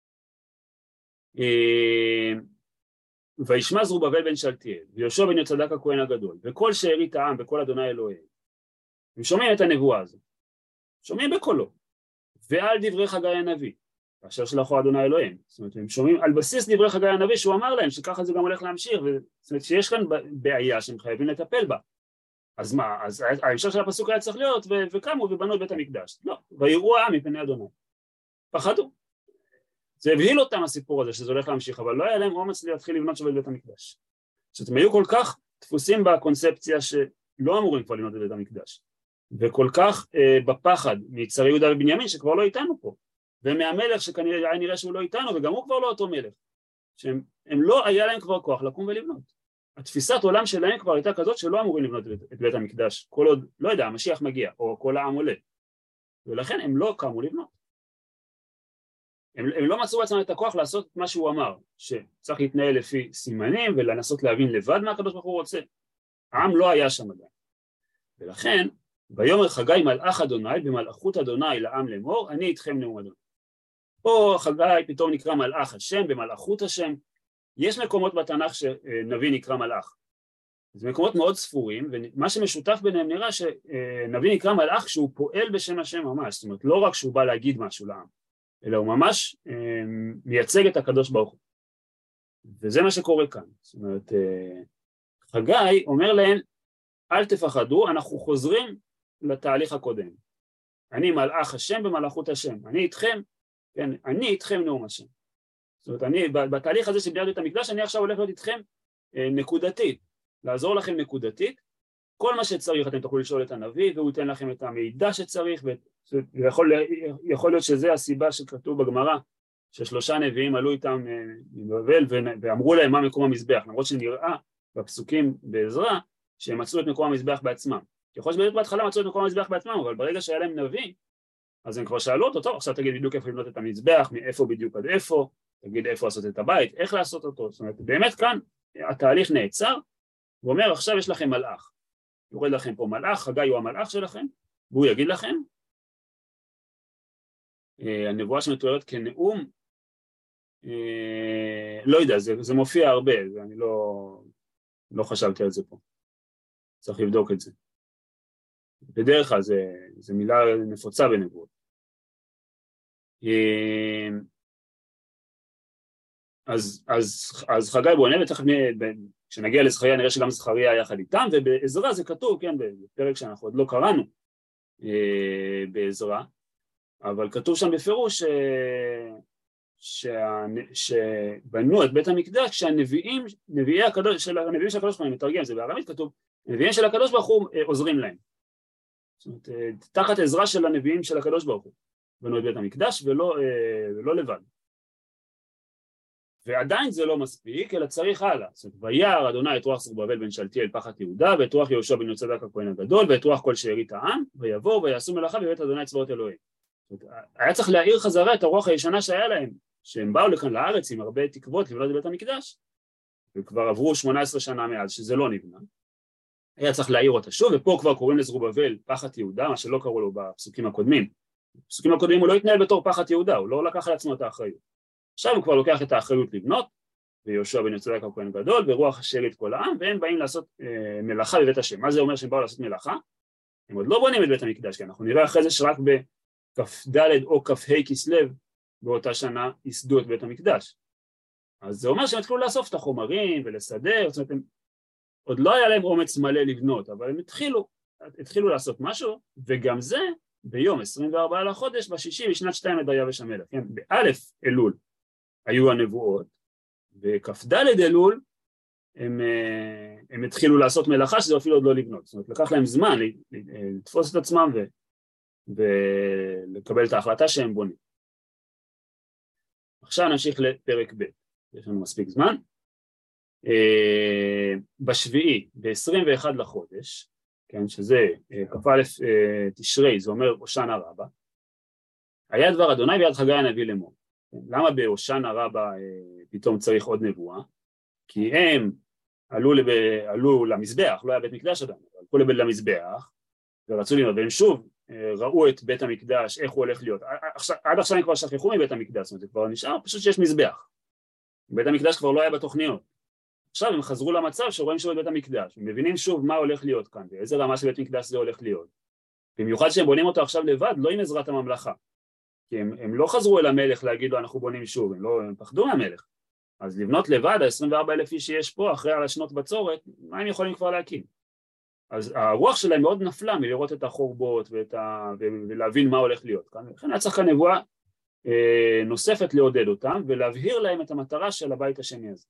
וישמע זרובבל בן שלתיאל, ויהושע בן יהוצדק הכהן הגדול, וכל שארית העם וכל אדוני אלוהיהם, הם שומעים את הנבואה הזו, שומעים בקולו, ועל דברי חגי הנביא, אשר שלחו אדוני אלוהים. זאת אומרת, הם שומעים על בסיס דברי חגי הנביא שהוא אמר להם שככה זה גם הולך להמשיך, זאת אומרת שיש כאן בעיה שהם חייבים לטפל בה. אז מה, אז ההמשך של הפסוק היה צריך להיות, ו- וקמו ובנו את בית המקדש. לא, ויראו העם מפני אדוני. פחדו. זה הבהיל אותם הסיפור הזה שזה הולך להמשיך, אבל לא היה להם אומץ להתחיל לבנות שוב את בית המקדש. זאת אומרת, הם היו כל כך דפוסים בקונספציה שלא אמורים כבר לבנות את בית המקדש. וכל כך אה, בפחד מיצרי יהודה ובנימין שכבר לא איתנו פה, ומהמלך שכנראה היה נראה שהוא לא איתנו וגם הוא כבר לא אותו מלך, שהם לא היה להם כבר כוח לקום ולבנות. התפיסת עולם שלהם כבר הייתה כזאת שלא אמורים לבנות את בית המקדש, כל עוד, לא יודע, המשיח מגיע או כל העם עולה, ולכן הם לא קמו לבנות. הם, הם לא מצאו בעצמם את הכוח לעשות את מה שהוא אמר, שצריך להתנהל לפי סימנים ולנסות להבין לבד מה הקדוש ברוך הוא רוצה. העם לא היה שם עדיין, ולכן ויאמר חגי מלאך אדוני במלאכות אדוני לעם לאמור, אני איתכם נאום אדוני. פה חגי פתאום נקרא מלאך השם במלאכות השם. יש מקומות בתנ"ך שנביא נקרא מלאך. זה מקומות מאוד ספורים, ומה שמשותף ביניהם נראה שנביא נקרא מלאך שהוא פועל בשם השם ממש, זאת אומרת לא רק שהוא בא להגיד משהו לעם, אלא הוא ממש מייצג את הקדוש ברוך הוא. וזה מה שקורה כאן. זאת אומרת, חגי אומר להם, אל תפחדו, אנחנו חוזרים לתהליך הקודם. אני מלאך השם במלאכות השם, אני איתכם, כן, אני איתכם נאום השם. זאת אומרת, אני, בתהליך הזה שבניית את המקדש, אני עכשיו הולך להיות איתכם נקודתית, לעזור לכם נקודתית, כל מה שצריך אתם תוכלו לשאול את הנביא, והוא ייתן לכם את המידע שצריך, ויכול יכול להיות שזה הסיבה שכתוב בגמרא, ששלושה נביאים עלו איתם מבבל, ואמרו להם מה מקום המזבח, למרות שנראה בפסוקים בעזרה, שהם מצאו את מקום המזבח בעצמם. יכול שבאמת בהתחלה מצאו את מקום המזבח בעצמם, אבל ברגע שהיה להם נביא, אז הם כבר שאלו אותו, טוב, עכשיו תגיד בדיוק איפה לבנות את המזבח, מאיפה בדיוק עד איפה, תגיד איפה לעשות את הבית, איך לעשות אותו. זאת אומרת, באמת כאן התהליך נעצר, הוא אומר, עכשיו יש לכם מלאך. יורד לכם פה מלאך, חגי הוא המלאך שלכם, והוא יגיד לכם, הנבואה שמתוארת כנאום, לא יודע, זה, זה מופיע הרבה, אני לא, לא חשבתי על זה פה. צריך לבדוק את זה. בדרך כלל זה, זה מילה נפוצה בנבואות. אז, אז, אז חגי בונה, ותכף כשנגיע לזכריה נראה שגם זכריה יחד איתם, ובעזרא זה כתוב, כן, בפרק שאנחנו עוד לא קראנו בעזרא, אבל כתוב שם בפירוש שה, שבנו את בית המקדש כשהנביאים, נביאי הקדוש, של הנביאים של הקדוש ברוך הוא, אני מתרגם, זה בארמית כתוב, נביאים של הקדוש ברוך הוא עוזרים להם. זאת אומרת, תחת עזרה של הנביאים של הקדוש ברוך הוא, בנו את בית המקדש ולא, ולא לבד. ועדיין זה לא מספיק, אלא צריך הלאה. זאת אומרת, וירא אדוני את רוח זרובבל בן שלתיאל פחת יהודה, ואת רוח יהושע בן יהוצדק הכהן הגדול, ואת רוח כל שארית העם, ויבואו ויעשו מלאכה בבית אדוני צבאות אלוהים. היה צריך להעיר חזרה את הרוח הישנה שהיה להם, שהם באו לכאן לארץ עם הרבה תקוות לבנות את בית המקדש, וכבר עברו שמונה עשרה שנה מאז שזה לא נבנה. היה צריך להעיר אותה שוב, ופה כבר קוראים לזרובבל פחת יהודה, מה שלא קראו לו בפסוקים הקודמים. בפסוקים הקודמים הוא לא התנהל בתור פחת יהודה, הוא לא לקח על עצמו את האחריות. עכשיו הוא כבר לוקח את האחריות לבנות, ויהושע בן יהוצדק הכהן הגדול, ורוח שארית כל העם, והם באים לעשות אה, מלאכה בבית השם. מה זה אומר שהם באו לעשות מלאכה? הם עוד לא בונים את בית המקדש, כי אנחנו נראה אחרי זה שרק בכ"ד או כ"ה כסלו באותה שנה ייסדו את בית המקדש. אז זה אומר שהם התחילו לאסוף את החומרים ולסדר, זאת אומרת, הם, עוד לא היה להם אומץ מלא לבנות, אבל הם התחילו, התחילו לעשות משהו, וגם זה ביום עשרים וארבעה לחודש, בשישי בשנת שתיים לדריווש המלך, כן? באלף אלול היו הנבואות, וכ"ד אלול הם, הם התחילו לעשות מלאכה שזה אפילו עוד לא לבנות, זאת אומרת לקח להם זמן לתפוס את עצמם ו, ולקבל את ההחלטה שהם בונים. עכשיו נמשיך לפרק ב', יש לנו מספיק זמן. בשביעי, ב-עשרים ואחד לחודש, כן, שזה כ"א תשרי, זה אומר הושענא רבה, היה דבר אדוני ביד חגי הנביא לאמור. למה בהושענא רבה פתאום צריך עוד נבואה? כי הם עלו, לב... עלו למזבח, לא היה בית מקדש עדיין, עלו למזבח, ורצו לראות, והם שוב ראו את בית המקדש, איך הוא הולך להיות. עכשיו, עד עכשיו הם כבר שכחו מבית המקדש, זאת אומרת, זה כבר נשאר, פשוט שיש מזבח. בית המקדש כבר לא היה בתוכניות. עכשיו הם חזרו למצב שרואים שוב את בית המקדש, הם מבינים שוב מה הולך להיות כאן, ואיזה רמה של בית מקדש זה הולך להיות. במיוחד שהם בונים אותו עכשיו לבד, לא עם עזרת הממלכה. כי הם, הם לא חזרו אל המלך להגיד לו אנחנו בונים שוב, הם, לא, הם פחדו מהמלך. אז לבנות לבד, ה-עשרים וארבעה אלף איש שיש פה, אחרי השנות בצורת, מה הם יכולים כבר להקים? אז הרוח שלהם מאוד נפלה מלראות את החורבות ואת ה... ולהבין מה הולך להיות כאן. לכן היה צריך כאן נבואה אה, נוספת לעודד אותם, ולהבהיר להם את המטרה של הבית השני הזה.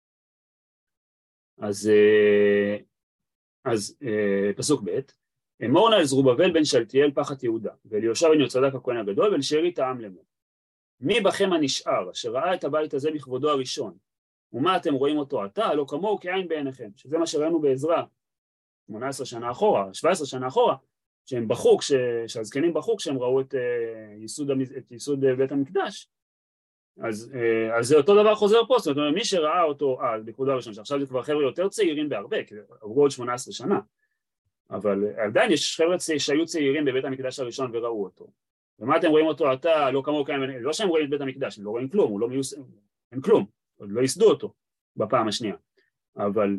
אז, אה, אז אה, פסוק ב' אמור נא אל זרובבל בן שלתיאל פחת יהודה, ואל יהושע בן יהוצדק הכהן הגדול, ולשארית העם לאמור. מי בכם הנשאר, אשר ראה את הבית הזה בכבודו הראשון, ומה אתם רואים אותו עתה, לא כמוהו כעין בעיניכם, שזה מה שראינו בעזרא, שמונה עשרה שנה אחורה, שבע עשרה שנה אחורה, שהם בחוק, שהזקנים בחוק, שהם ראו את ייסוד, את ייסוד בית המקדש, אז, אז זה אותו דבר חוזר פה, זאת אומרת, מי שראה אותו אז בכבודו הראשון, שעכשיו זה כבר חבר'ה יותר צעירים בהרבה, כי עברו עוד שמונה עשרה שנה, אבל עדיין יש חבר'ה שהיו צעירים בבית המקדש הראשון וראו אותו. ומה אתם רואים אותו עתה, לא כמוהו כאן, לא שהם רואים את בית המקדש, הם לא רואים כלום, הוא לא מיוס... אין כלום, עוד לא יסדו אותו בפעם השנייה. אבל,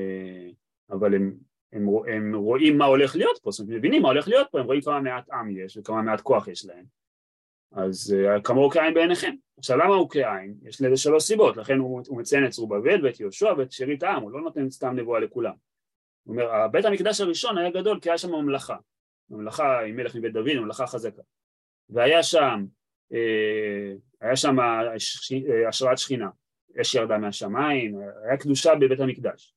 אבל הם, הם, הם רואים מה הולך להיות פה, זאת אומרת, מבינים מה הולך להיות פה, הם רואים כמה מעט עם יש וכמה מעט כוח יש להם. אז כמוהו כעין בעיניכם. עכשיו למה הוא כעין? יש לזה שלוש סיבות, לכן הוא, הוא מציין את זרובבל ואת יהושע ואת שארית העם, הוא לא נותן סתם נבואה לכולם. הוא אומר, בית המקדש הראשון היה גדול כי היה שם ממלכה, ממלכה עם מלך מבית דוד, ממלכה חזקה. והיה שם, היה שם השראת שכינה, אש ירדה מהשמיים, היה קדושה בבית המקדש.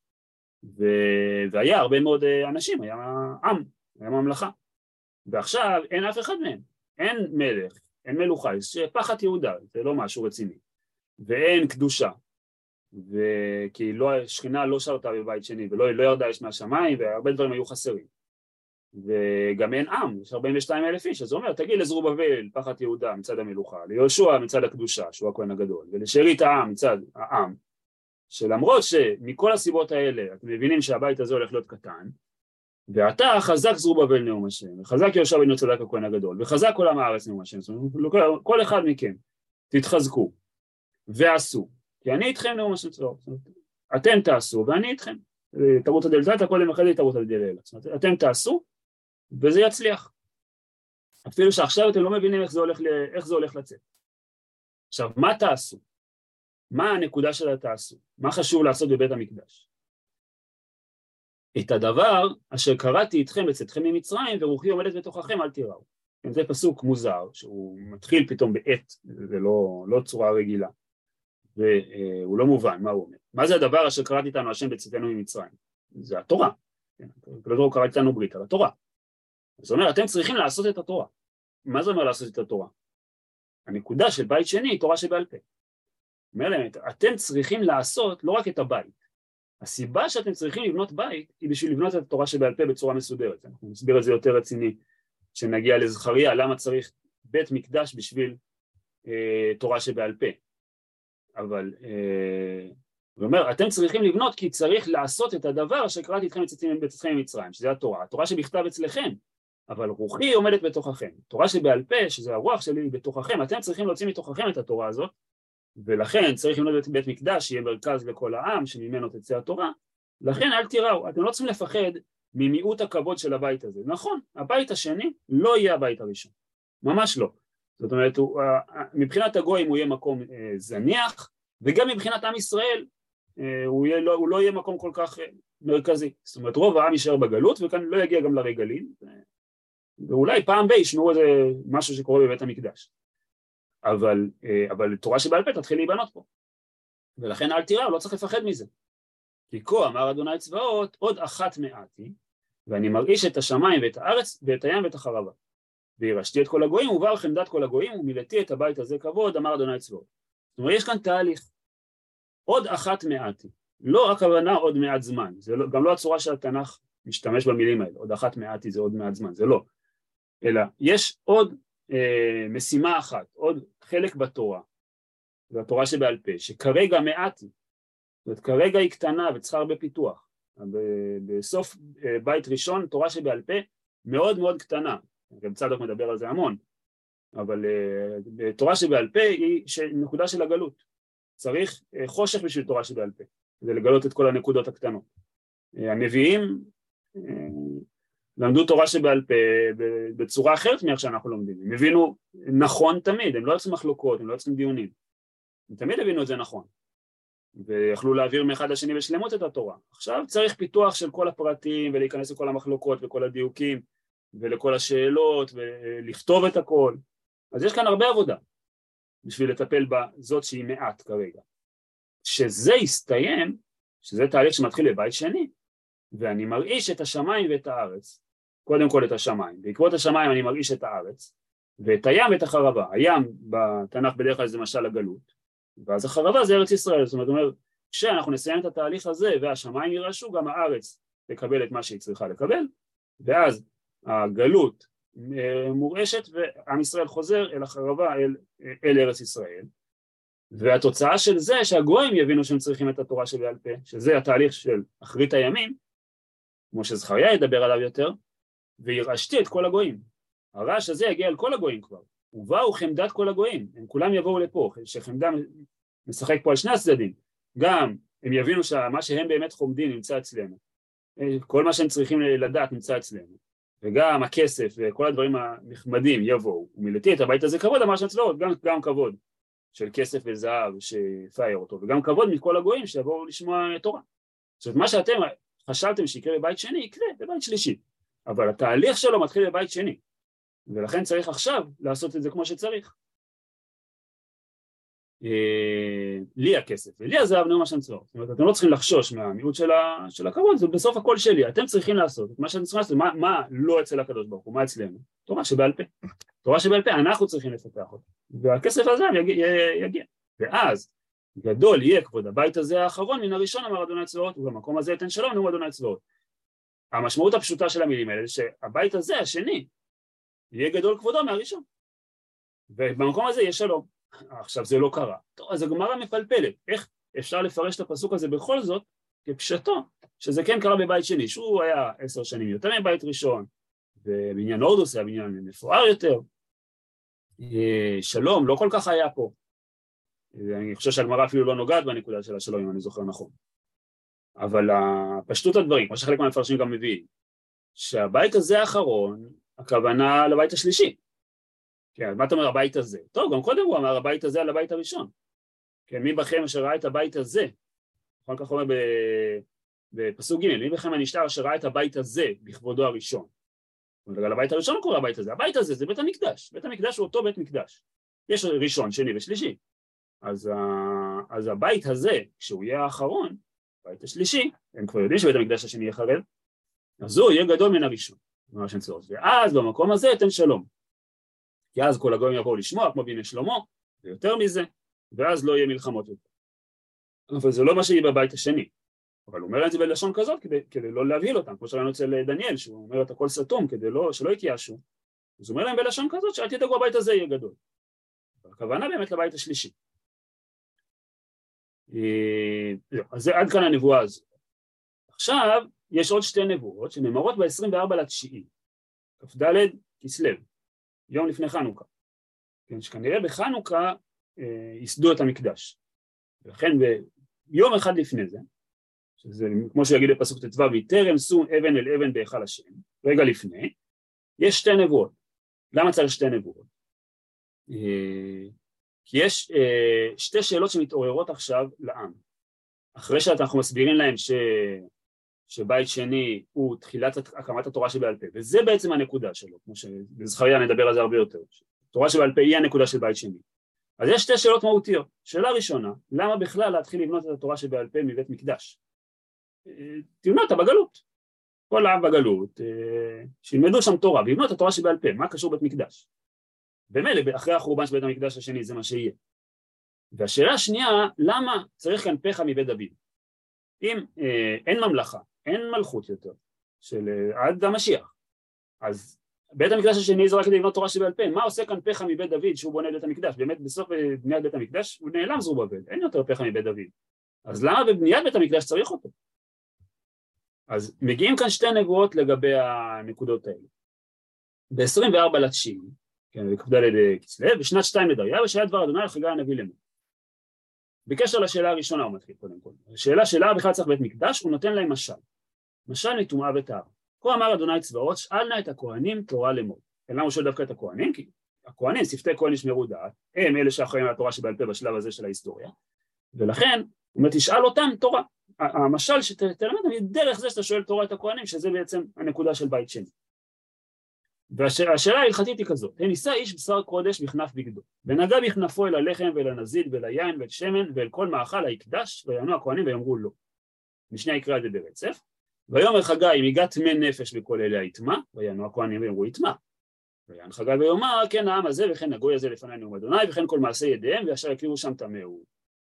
והיה הרבה מאוד אנשים, היה עם, היה ממלכה. ועכשיו אין אף אחד מהם, אין מלך, אין מלוכה, זה פחת יהודה, זה לא משהו רציני. ואין קדושה. וכי לא, שכינה לא שרתה בבית שני, ולא לא ירדה אש מהשמיים, והרבה דברים היו חסרים. וגם אין עם, יש ארבעים ושניים אלף איש, אז הוא אומר, תגיד לזרובבל, פחת יהודה מצד המלוכה, ליהושע מצד הקדושה, שהוא הכהן הגדול, ולשארית העם מצד העם, שלמרות שמכל הסיבות האלה, אתם מבינים שהבית הזה הולך להיות קטן, ואתה חזק זרובבל נאום השם, וחזק יהושע בן יהוצדק הכהן הגדול, וחזק כל עם הארץ נאום השם, זאת אומרת, כל אחד מכם, תתחזקו, ועשו, כי אני איתכם נאום השם, אתם תעשו ואני איתכם, תרותא דלתתא קודם אחרי זה תרותא דלעילא. זאת אומרת, אתם תעשו, וזה יצליח. אפילו שעכשיו אתם לא מבינים איך זה הולך, איך זה הולך לצאת. עכשיו, מה תעשו? מה הנקודה של התעשו? מה חשוב לעשות בבית המקדש? את הדבר אשר קראתי איתכם בצאתכם ממצרים, ורוחי עומדת בתוככם, אל תיראו. זה פסוק מוזר, שהוא מתחיל פתאום בעת, זה לא, לא צורה רגילה, והוא לא מובן, מה הוא אומר? מה זה הדבר אשר קראתי איתנו השם בצאתנו ממצרים? זה התורה. לא קראתי איתנו ברית, על התורה. זאת אומרת, אתם צריכים לעשות את התורה. מה זה אומר לעשות את התורה? הנקודה של בית שני היא תורה שבעל פה. אומר להם, אתם צריכים לעשות לא רק את הבית. הסיבה שאתם צריכים לבנות בית היא בשביל לבנות את התורה שבעל פה בצורה מסודרת. אנחנו נסביר את זה יותר רציני, שנגיע לזכריה, למה צריך בית מקדש בשביל אה, תורה שבעל פה. אבל אה, הוא אומר, אתם צריכים לבנות כי צריך לעשות את הדבר אשר קראתי אתכם בצאתכם ממצרים, שזה התורה, התורה שבכתב אצלכם, אבל רוחי עומדת בתוככם. תורה שבעל פה, שזה הרוח שלי בתוככם, אתם צריכים להוציא מתוככם את התורה הזאת, ולכן צריך לבנות בית מקדש שיהיה מרכז לכל העם שממנו תצא התורה. לכן אל תיראו, אתם לא צריכים לפחד ממיעוט הכבוד של הבית הזה. נכון, הבית השני לא יהיה הבית הראשון, ממש לא. זאת אומרת, הוא, מבחינת הגויים הוא יהיה מקום אה, זניח, וגם מבחינת עם ישראל אה, הוא, יהיה, לא, הוא לא יהיה מקום כל כך אה, מרכזי. זאת אומרת, רוב העם יישאר בגלות, וכאן לא יגיע גם לרגלים, ואולי פעם בי ישמעו איזה משהו שקורה בבית המקדש. אבל, אבל תורה שבעל פה תתחיל להיבנות פה. ולכן אל תיראו, לא צריך לפחד מזה. כי כה אמר אדוני צבאות, עוד אחת מעטי, ואני מרעיש את השמיים ואת הארץ ואת הים ואת החרבה. וירשתי את כל הגויים, ובאו חמדת כל הגויים, ומילאתי את הבית הזה כבוד, אמר אדוני צבאות. זאת אומרת, יש כאן תהליך. עוד אחת מעטי. לא הכוונה עוד מעט זמן. זה לא, גם לא הצורה שהתנ"ך משתמש במילים האלה. עוד אחת מעטי זה עוד מעט זמן. זה לא. אלא יש עוד אה, משימה אחת, עוד חלק בתורה, בתורה שבעל פה, שכרגע מעטי. זאת אומרת, כרגע היא קטנה וצריכה הרבה פיתוח. בסוף אה, בית ראשון, תורה שבעל פה, מאוד מאוד קטנה. גם צדוק מדבר על זה המון. אבל אה, תורה שבעל פה היא נקודה של הגלות. צריך אה, חושך בשביל תורה שבעל פה. זה לגלות את כל הנקודות הקטנות. אה, הנביאים אה, למדו תורה שבעל פה בצורה אחרת מאיך שאנחנו לומדים. הם הבינו נכון תמיד, הם לא יוצאים מחלוקות, הם לא יוצאים דיונים. הם תמיד הבינו את זה נכון. ויכלו להעביר מאחד לשני בשלמות את התורה. עכשיו צריך פיתוח של כל הפרטים ולהיכנס לכל המחלוקות וכל הדיוקים ולכל השאלות ולכתוב את הכל. אז יש כאן הרבה עבודה בשביל לטפל בזאת שהיא מעט כרגע. שזה יסתיים, שזה תהליך שמתחיל בבית שני, ואני מרעיש את השמיים ואת הארץ, קודם כל את השמיים, בעקבות השמיים אני מרעיש את הארץ, ואת הים ואת החרבה. הים בתנ"ך בדרך כלל זה משל הגלות, ואז החרבה זה ארץ ישראל. זאת אומרת, כשאנחנו נסיים את התהליך הזה והשמיים ירעשו, גם הארץ תקבל את מה שהיא צריכה לקבל, ואז הגלות מורעשת ועם ישראל חוזר אל החרבה, אל, אל ארץ ישראל. והתוצאה של זה שהגויים יבינו שהם צריכים את התורה שבעל פה, שזה התהליך של אחרית הימים, כמו שזכריה ידבר עליו יותר, וירעשתי את כל הגויים. הרעש הזה יגיע אל כל הגויים כבר. ובאו חמדת כל הגויים, הם כולם יבואו לפה, שחמדה משחק פה על שני הצדדים. גם הם יבינו שמה שהם באמת חומדים נמצא אצלנו. כל מה שהם צריכים לדעת נמצא אצלנו. וגם הכסף וכל הדברים הנחמדים יבואו. ומילאתי את הבית הזה כבוד, אמר שם צבאות, גם, גם כבוד של כסף וזהב שפייר אותו, וגם כבוד מכל הגויים שיבואו לשמוע תורה. זאת אומרת, מה שאתם חשבתם שיקרה בבית שני, יקרה בבית שלישי. אבל התהליך שלו מתחיל בבית שני. ולכן צריך עכשיו לעשות את זה כמו שצריך. לי הכסף ולי הזהב נאום השם צבאות. זאת אומרת, אתם לא צריכים לחשוש מהמיעוט של הכבוד, זה בסוף הכל שלי. אתם צריכים לעשות את מה שאתם צריכים לעשות. מה, מה לא אצל הקדוש ברוך הוא, מה אצלנו? תורה שבעל פה. תורה שבעל פה, אנחנו צריכים לפתח אותה. והכסף הזה יגיע, יגיע. ואז גדול יהיה כבוד הבית הזה האחרון מן הראשון, אמר אדוני צבאות, ובמקום הזה יתן שלום, נאום אדוני צבאות. המשמעות הפשוטה של המילים האלה, שהבית הזה, השני, יהיה גדול כבודו מהראשון. ובמקום הזה יש שלום. עכשיו זה לא קרה. טוב, אז הגמרא מפלפלת. איך אפשר לפרש את הפסוק הזה בכל זאת, כפשטו, שזה כן קרה בבית שני, שהוא היה עשר שנים יותר מבית ראשון, ובעניין הורדוס היה בניין מפואר יותר. שלום לא כל כך היה פה. אני חושב שהגמרא אפילו לא נוגעת בנקודה של השלום, אם אני זוכר נכון. אבל הפשטות הדברים, כמו שחלק מהמפרשים גם מביאים, שהבית הזה האחרון, הכוונה לבית השלישי. כן, מה אתה אומר הבית הזה? טוב, גם קודם הוא אמר הבית הזה על הבית הראשון. כן, מי בכם אשר ראה את הבית הזה? נכון כך אומר בפסוק ג', מי בכם הנשאר אשר ראה את הבית הזה בכבודו הראשון? על הבית הראשון קורא הבית הזה, הבית הזה זה בית המקדש, בית המקדש הוא אותו בית מקדש. יש ראשון, שני ושלישי. אז, אז הבית הזה, כשהוא יהיה האחרון, הבית השלישי, הם כבר יודעים שבית המקדש השני יהיה חרב, אז הוא יהיה גדול מן הראשון. ואז במקום הזה אתן שלום. כי אז כל הגויים יבואו לשמוע, כמו בימי שלמה, ויותר מזה, ואז לא יהיה מלחמות יותר. אבל זה לא מה שיהיה בבית השני. אבל הוא אומר את זה בלשון כזאת כדי, כדי לא להבהיל אותם, כמו שראינו אצל דניאל, שהוא אומר את הכל סתום כדי לא, שלא יתייאשו. אז הוא אומר להם בלשון כזאת שאל תדאגו הבית הזה יהיה גדול. הכוונה באמת לבית השלישי. אז זה עד כאן הנבואה הזו. עכשיו יש עוד שתי נבואות שנאמרות ב-עשרים וארבעה לתשיעי, כ"ד כסלו, יום לפני חנוכה. כן, שכנראה בחנוכה אה, יסדו את המקדש. ולכן ביום אחד לפני זה, שזה כמו שיגיד בפסוק ט"ו, מטרם שום אבן אל אבן בהיכל השם, רגע לפני, יש שתי נבואות. למה צריך שתי נבואות? אה, כי יש אה, שתי שאלות שמתעוררות עכשיו לעם. אחרי שאנחנו מסבירים להם ש... שבית שני הוא תחילת הקמת התורה שבעל פה, וזה בעצם הנקודה שלו, כמו שבזכריה נדבר על זה הרבה יותר. תורה שבעל פה היא הנקודה של בית שני. אז יש שתי שאלות מהותיות. שאלה ראשונה, למה בכלל להתחיל לבנות את התורה שבעל פה מבית מקדש? תבנו אותה בגלות. כל העם בגלות, שילמדו שם תורה, ויבנו את התורה שבעל פה, מה קשור בית מקדש? במילא, אחרי החורבן של בית המקדש השני זה מה שיהיה. והשאלה השנייה, למה צריך כאן פחה מבית דוד? אם אה, אין ממלכה, אין מלכות יותר, של אה, עד המשיח, אז בית המקדש השני זה רק כדי לבנות תורה שבעל פה, מה עושה כאן פחה מבית דוד שהוא בונה בית המקדש? באמת בסוף בניית בית המקדש הוא נעלם זרובבל, אין יותר פחה מבית דוד. אז למה בבניית בית המקדש צריך אותו? אז מגיעים כאן שתי נבואות לגבי הנקודות האלה. ב-עשרים וארבעה לתשיעי, כן, כ"ד כסלו, בשנת שתיים לדריה, ושהיה דבר אדוני לחגי הנביא לאמור. בקשר לשאלה הראשונה הוא מתחיל קודם כל. השאלה שלה בכלל צריך בית מקדש, הוא נותן להם משל. משל מטומאה וטהרה. כה אמר אדוני צבאות, שאל נא את הכהנים תורה לאמור. למה הוא שואל דווקא את הכהנים? כי הכהנים, שפתי כהן ישמרו דעת, הם אלה שאחראים על התורה שבעל פה בשלב הזה של ההיסטוריה, ולכן הוא אומר תשאל אותם תורה. המשל שתלמד דרך זה שאתה שואל תורה את הכהנים, שזה בעצם הנקודה של בית שני. והשאלה ההלכתית היא כזאת, הניסה איש בשר קודש בכנף בגדו, ונגע בכנפו אל הלחם ואל הנזיד ואל היין ואל שמן ואל כל מאכל היקדש, ויענו הכהנים ויאמרו לא. משנה יקרא את זה ברצף, ויאמר חגי אם הגע טמא נפש בכל אלה יטמא, ויענו הכהנים ויאמרו יטמא. ויען חגי ויאמר כן העם הזה וכן הגוי הזה לפני נאום אדוני וכן כל מעשה ידיהם ואשר יקריבו שם טמא הוא.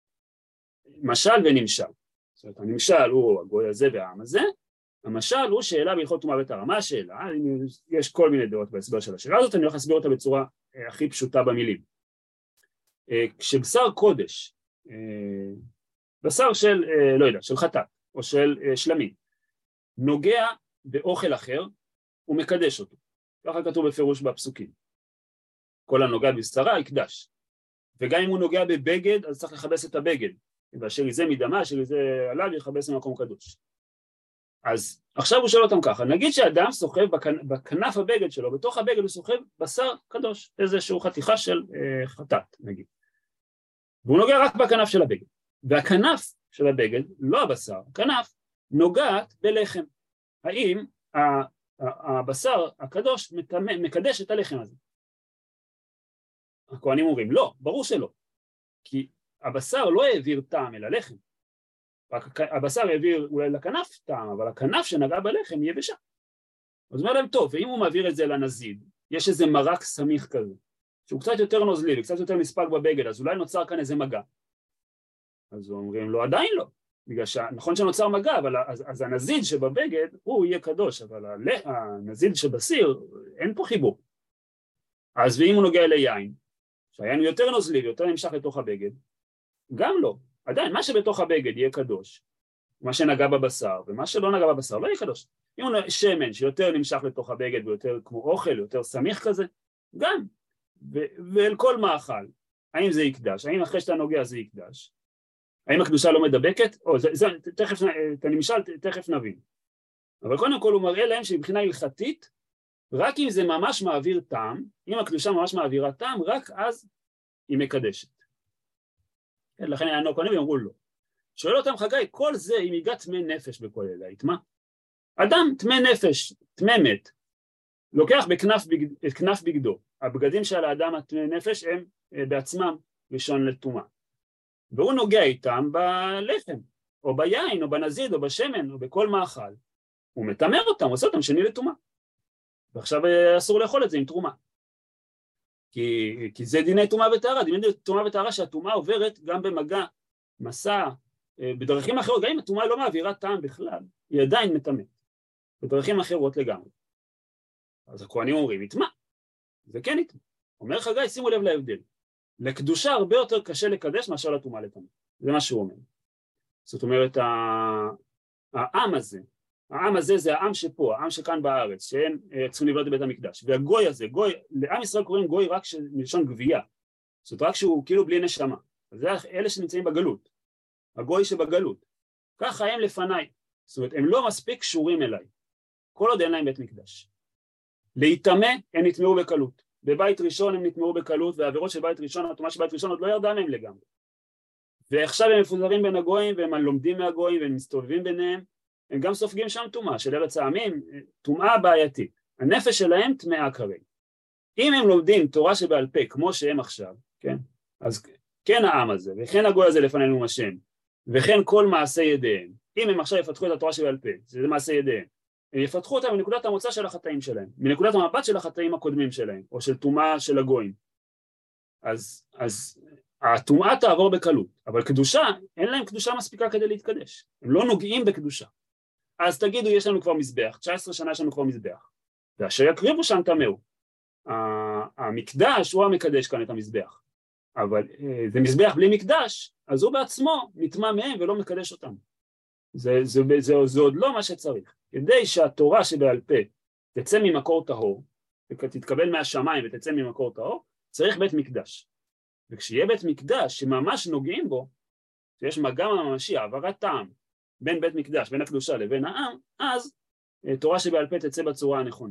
משל ונמשל. זאת אומרת הנמשל הוא הגוי הזה והעם הזה, המשל הוא שאלה בהלכות טומאה וטהרה. מה השאלה? יש כל מיני דעות בהסבר של השאלה הזאת, אני הולך להסביר אותה בצורה הכי פשוטה במילים. כשבשר קודש, בשר של, לא יודע, של חטאת או של שלמים, נוגע באוכל אחר, הוא מקדש אותו. ככה כתוב בפירוש בפסוקים. כל הנוגע בבשרה יקדש. וגם אם הוא נוגע בבגד, אז צריך לכבס את הבגד. ואשר יזה מדמה, אשר יזה עליו, יכבס במקום קדוש. אז עכשיו הוא שואל אותם ככה, נגיד שאדם סוחב בכנ... בכנף הבגד שלו, בתוך הבגד הוא סוחב בשר קדוש, איזשהו חתיכה של אה, חטאת נגיד. והוא נוגע רק בכנף של הבגד. והכנף של הבגד, לא הבשר, הכנף, נוגעת בלחם. האם הבשר הקדוש מקדש את הלחם הזה? הכהנים אומרים, לא, ברור שלא. כי הבשר לא העביר טעם אל הלחם. הבשר העביר אולי לכנף טעם, אבל הכנף שנגע בלחם היא יבשה. אז אומר להם, טוב, ואם הוא מעביר את זה לנזיד, יש איזה מרק סמיך כזה, שהוא קצת יותר נוזלי וקצת יותר מספק בבגד, אז אולי נוצר כאן איזה מגע. אז אומרים לו, עדיין לא. בגלל שנכון שנוצר מגע, אבל אז, אז הנזיד שבבגד הוא יהיה קדוש, אבל הנזיד שבסיר אין פה חיבור. אז ואם הוא נוגע ליין, שהיין הוא יותר נוזלי ויותר נמשך לתוך הבגד, גם לא. עדיין, מה שבתוך הבגד יהיה קדוש, מה שנגע בבשר, ומה שלא נגע בבשר לא יהיה קדוש. אם הוא שמן שיותר נמשך לתוך הבגד ויותר כמו אוכל, יותר סמיך כזה, גם. ו- ואל כל מאכל, האם זה יקדש, האם אחרי שאתה נוגע זה יקדש? האם הקדושה לא מדבקת? או, זה, זה, תכף, את הנמשל תכף נבין. אבל קודם כל הוא מראה להם שמבחינה הלכתית, רק אם זה ממש מעביר טעם, אם הקדושה ממש מעבירה טעם, רק אז היא מקדשת. כן, לכן היה נוקונים ואמרו לא. שואל אותם חגי, כל זה אם ייגע טמא נפש בכל אלה, יתמה? אדם טמא נפש, טמא מת, לוקח בכנף בגד, את כנף בגדו. הבגדים של האדם הטמא נפש הם בעצמם ראשון לטומאה. והוא נוגע איתם בלחם, או ביין, או בנזיד, או בשמן, או בכל מאכל. הוא מתמר אותם, עושה אותם שני לטומאה. ועכשיו אסור לאכול את זה עם תרומה. כי, כי זה דיני טומאה וטהרה, דיני טומאה וטהרה שהטומאה עוברת גם במגע, מסע, בדרכים אחרות, גם אם הטומאה לא מעבירה טעם בכלל, היא עדיין מטמאת. בדרכים אחרות לגמרי. אז הכהנים אומרים, יטמא. זה כן יטמא. אומר חגי, שימו לב להבדל. לקדושה הרבה יותר קשה לקדש מאשר לטומאה לטמא. זה מה שהוא אומר. זאת אומרת, העם הזה, העם הזה זה העם שפה, העם שכאן בארץ, שהם צריכים לבנות בבית המקדש. והגוי הזה, גוי, לעם ישראל קוראים גוי רק מלשון גבייה. זאת אומרת, רק שהוא כאילו בלי נשמה. זה אלה שנמצאים בגלות. הגוי שבגלות. ככה הם לפניי. זאת אומרת, הם לא מספיק קשורים אליי. כל עוד אין להם בית מקדש. להיטמא, הם נטמעו בקלות. בבית ראשון הם נטמעו בקלות, והעבירות של בית ראשון, התרומה של בית ראשון עוד לא ירדה מהם לגמרי. ועכשיו הם מפוזרים בין הגויים, והם לומדים מהגויים, והם מסתובבים ביניהם, הם גם סופגים שם טומאה של ארץ העמים, טומאה בעייתית. הנפש שלהם טמאה כרגע. אם הם לומדים תורה שבעל פה, כמו שהם עכשיו, כן? אז כן העם הזה, וכן הגוי הזה לפנינו השם, וכן כל מעשה ידיהם. אם הם עכשיו יפתחו את התורה שבעל פה, זה מעשה ידיהם, הם יפתחו אותם מנקודת המוצא של החטאים שלהם, מנקודת המבט של החטאים הקודמים שלהם, או של טומאה של הגויים. אז, אז הטומאה תעבור בקלות, אבל קדושה, אין להם קדושה מספיקה כדי להתקדש. הם לא נוגעים בקדושה. אז תגידו, יש לנו כבר מזבח, תשע עשרה שנה יש לנו כבר מזבח, ואשר יקריבו שם טמאו. המקדש הוא המקדש כאן את המזבח, אבל זה מזבח בלי מקדש, אז הוא בעצמו נטמא מהם ולא מקדש אותם. זה, זה, זה, זה, זה עוד לא מה שצריך. כדי שהתורה שבעל פה תצא ממקור טהור, תתקבל מהשמיים ותצא ממקור טהור, צריך בית מקדש. וכשיהיה בית מקדש שממש נוגעים בו, שיש מגע ממשי, העברת טעם, בין בית מקדש, בין הקדושה לבין העם, אז תורה שבעל פה תצא בצורה הנכונה.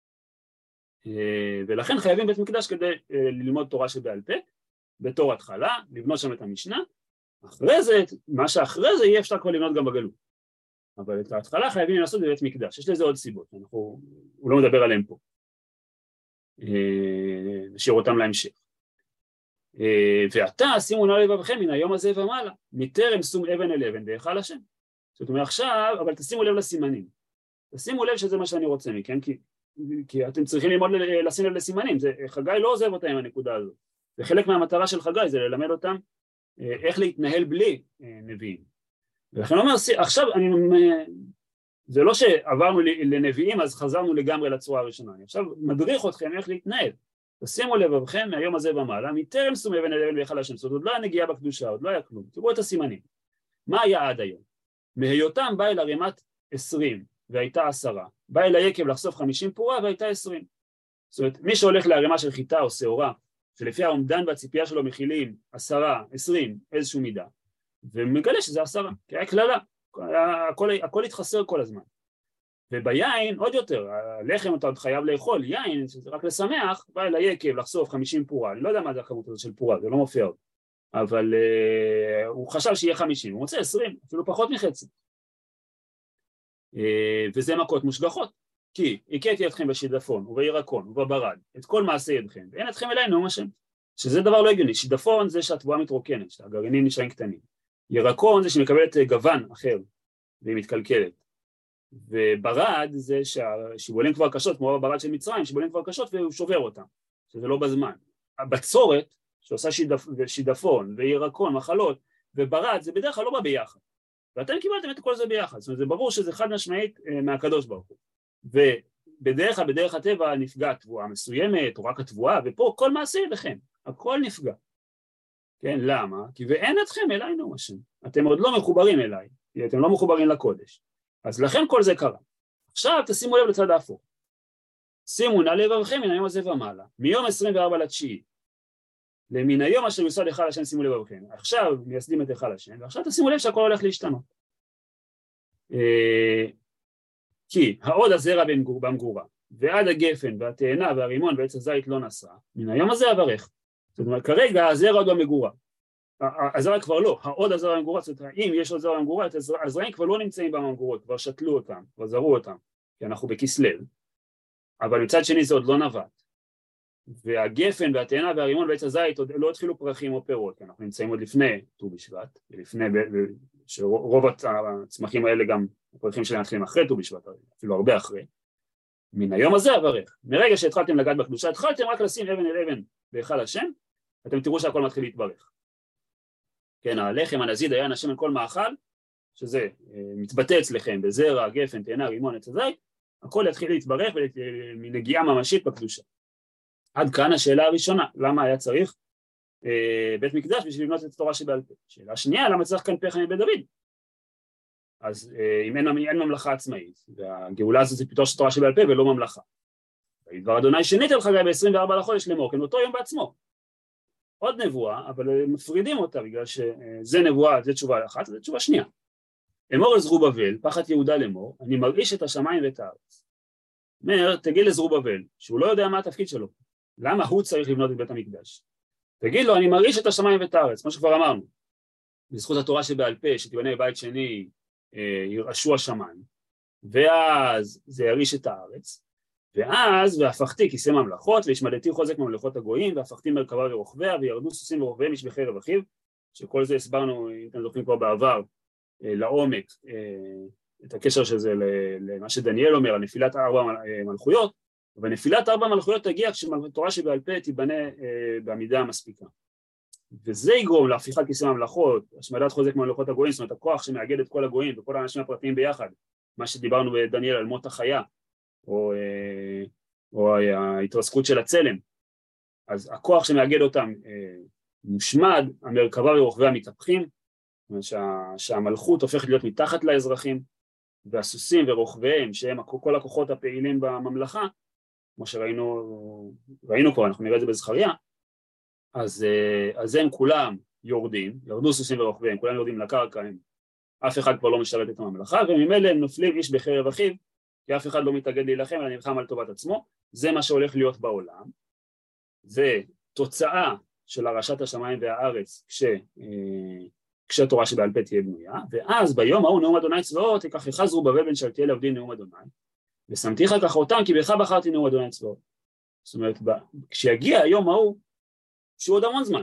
ולכן חייבים בית מקדש כדי ללמוד תורה שבעל פה, בתור התחלה, לבנות שם את המשנה, אחרי זה, מה שאחרי זה יהיה אפשר כבר לבנות גם בגלות. אבל את ההתחלה חייבים לעשות בבית מקדש, יש לזה עוד סיבות, אנחנו, הוא לא מדבר עליהם פה. נשאיר אותם להמשך. ועתה שימו נא לבבכם מן היום הזה ומעלה, מטרם שום אבן אל אבן בהיכל השם. זאת אומרת עכשיו, אבל תשימו לב לסימנים. תשימו לב שזה מה שאני רוצה מכם, כי, כי אתם צריכים ללמוד לשים לב לסימנים. זה, חגי לא עוזב אותם עם הנקודה הזאת. זה חלק מהמטרה של חגי, זה ללמד אותם איך להתנהל בלי נביאים. ולכן אומר, עכשיו אני, זה לא שעברנו לנביאים אז חזרנו לגמרי לצורה הראשונה. אני עכשיו מדריך אתכם איך להתנהל. תשימו לבבכם מהיום הזה ומעלה, מטרם שום אבן אל אבן בהיכל השם. זאת אומרת, עוד לא היה נגיעה בקדושה, עוד לא היה כלום. תראו את הסימנים. מה היה עד היום? מהיותם בא אל הרימת עשרים והייתה עשרה, בא אל היקב לחשוף חמישים פורה והייתה עשרים. זאת אומרת, מי שהולך להרימה של חיטה או שעורה, שלפי העומדן והציפייה שלו מכילים עשרה, עשרים, איזשהו מידה, ומגלה שזה עשרה, כי היה כללה, הכל, הכל התחסר כל הזמן. וביין עוד יותר, הלחם אתה עוד חייב לאכול, יין, שזה רק לשמח, בא אל היקב לחשוף חמישים פורה, אני לא יודע מה זה הכמות הזאת של פורה, זה לא מופיע עוד. אבל uh, הוא חשב שיהיה חמישים, הוא מוצא עשרים, אפילו פחות מחצי. Uh, וזה מכות מושגחות, כי הכיתי אתכם בשידפון ובירקון ובברד, את כל מעשה ידכם, ואין אתכם אליי נאום השם, שזה דבר לא הגיוני. שידפון זה שהתבואה מתרוקנת, שהגרעינים נשארים קטנים. ירקון זה שמקבלת גוון אחר, והיא מתקלקלת. וברד זה שהשיבולים כבר קשות, כמו בברד של מצרים, שיבולים כבר קשות והוא שובר אותם, שזה לא בזמן. הבצורת, שעושה שידפ, שידפון וירקון, מחלות, וברד, זה בדרך כלל לא בא ביחד. ואתם קיבלתם את כל זה ביחד. זאת אומרת, זה ברור שזה חד משמעית מהקדוש ברוך הוא. ובדרך כלל, בדרך הטבע נפגע תבואה מסוימת, או רק התבואה, ופה כל מעשה ידיכם, הכל נפגע. כן, למה? כי ואין אתכם אליי נאום השם. אתם עוד לא מחוברים אליי, כי אתם לא מחוברים לקודש. אז לכן כל זה קרה. עכשיו תשימו לב לצד ההפוך. שימו נא לבבכם מן היום הזה ומעלה, מיום עשרים וארבעה לתשיעי. למן היום אשר יוסד היכל השם, שימו לב אבכם, עכשיו מייסדים את היכל השם, ועכשיו תשימו לב שהכל הולך להשתנות. כי העוד הזרע במגורה, ועד הגפן והתאנה והרימון ועץ הזית לא נסע, מן היום הזה אברך. זאת אומרת, כרגע הזרע עוד במגורה, הזרע כבר לא, העוד הזרע במגורה, זאת אומרת, אם יש עוד זרע במגורה, הזרעים כבר לא נמצאים במגורות, כבר שתלו אותם, כבר זרו אותם, כי אנחנו בכסלו, אבל מצד שני זה עוד לא נבט, והגפן והתאנה והרימון ועץ הזית עוד לא התחילו פרחים או פירות, אנחנו נמצאים עוד לפני ט"ו בשבט, לפני שרוב הצמחים האלה גם הפרחים שלהם מתחילים אחרי ט"ו בשבט, אפילו הרבה אחרי. מן היום הזה אברך, מרגע שהתחלתם לגעת בקדושה, התחלתם רק לשים אבן אל אבן בהיכל השם, אתם תראו שהכל מתחיל להתברך. כן, הלחם הנזיד היה השם על כל מאכל, שזה מתבטא אצלכם בזרע, גפן, תאנה, רימון, עץ הזית, הכל יתחיל להתברך מנגיעה ממשית בקדושה. עד כאן השאלה הראשונה, למה היה צריך אה, בית מקדש בשביל לבנות את התורה שבעל פה? שאלה שנייה, למה צריך כאן פך מבית דוד? אז אה, אם אין, אין ממלכה עצמאית, והגאולה הזאת זה פתאום של תורה שבעל פה ולא ממלכה. דבר אדוני שנית על חגי ב-עשרים וארבעה לחודש לאמור, כן, אותו יום בעצמו. עוד נבואה, אבל מפרידים אותה בגלל שזה נבואה, זה תשובה אחת, זה תשובה שנייה. אמור אל זרובבל, פחת יהודה לאמור, אני מרעיש את השמיים ואת הארץ. אומר, תגיד לזרובבל, שהוא לא יודע מה התפקיד שלו. למה הוא צריך לבנות את בית המקדש? תגיד לו, אני מרעיש את השמיים ואת הארץ, כמו שכבר אמרנו. בזכות התורה שבעל פה, שתיבנה בבית שני, אה, ירעשו השמיים, ואז זה ירעיש את הארץ, ואז, והפכתי כיסא ממלכות, והשמדתי חוזק ממלכות הגויים, והפכתי מרכבה ורוכביה, וירדו סוסים ורוכביהם משבחי רבחיו, שכל זה הסברנו, אם אתם זוכרים כבר בעבר, אה, לעומק, אה, את הקשר של זה למה שדניאל אומר, על נפילת ארבע מלכויות, ונפילת ארבע מלכויות תגיע כשתורה שבעל פה תיבנה אה, בעמידה המספיקה. וזה יגרום להפיכת כיסא ממלכות, השמדת חוזק ממלכות הגויים, זאת אומרת הכוח שמאגד את כל הגויים וכל האנשים הפרטיים ביחד, מה שדיברנו בדניאל על מות החיה, או, אה, או ההתרסקות של הצלם. אז הכוח שמאגד אותם אה, מושמד, המרכבה ורוכביה מתהפכים, זאת אומרת שה, שהמלכות הופכת להיות מתחת לאזרחים, והסוסים ורוכביהם, שהם כל הכוחות הפעילים בממלכה, כמו שראינו, ראינו כבר, אנחנו נראה את זה בזכריה, אז, אז הם כולם יורדים, ירדו סוסים ורוכביהם, כולם יורדים לקרקע, הם, אף אחד כבר לא משרת את הממלכה, וממילא הם נופלים איש בחרב אחיו, כי אף אחד לא מתאגד להילחם, אלא נלחם על טובת עצמו. זה מה שהולך להיות בעולם, זה תוצאה של הרשת השמיים והארץ, כש, כשהתורה שבעל פה תהיה בנויה, ואז ביום ההוא נאום אדוני צבאות, ייקחך זרובבל בן שלתיאל עבדי נאום אדוני, ושמתיך ככה אותם, כי בך בחרתי נאום אדוני צבאות. זאת אומרת, כשיגיע היום ההוא, שהוא עוד המון זמן,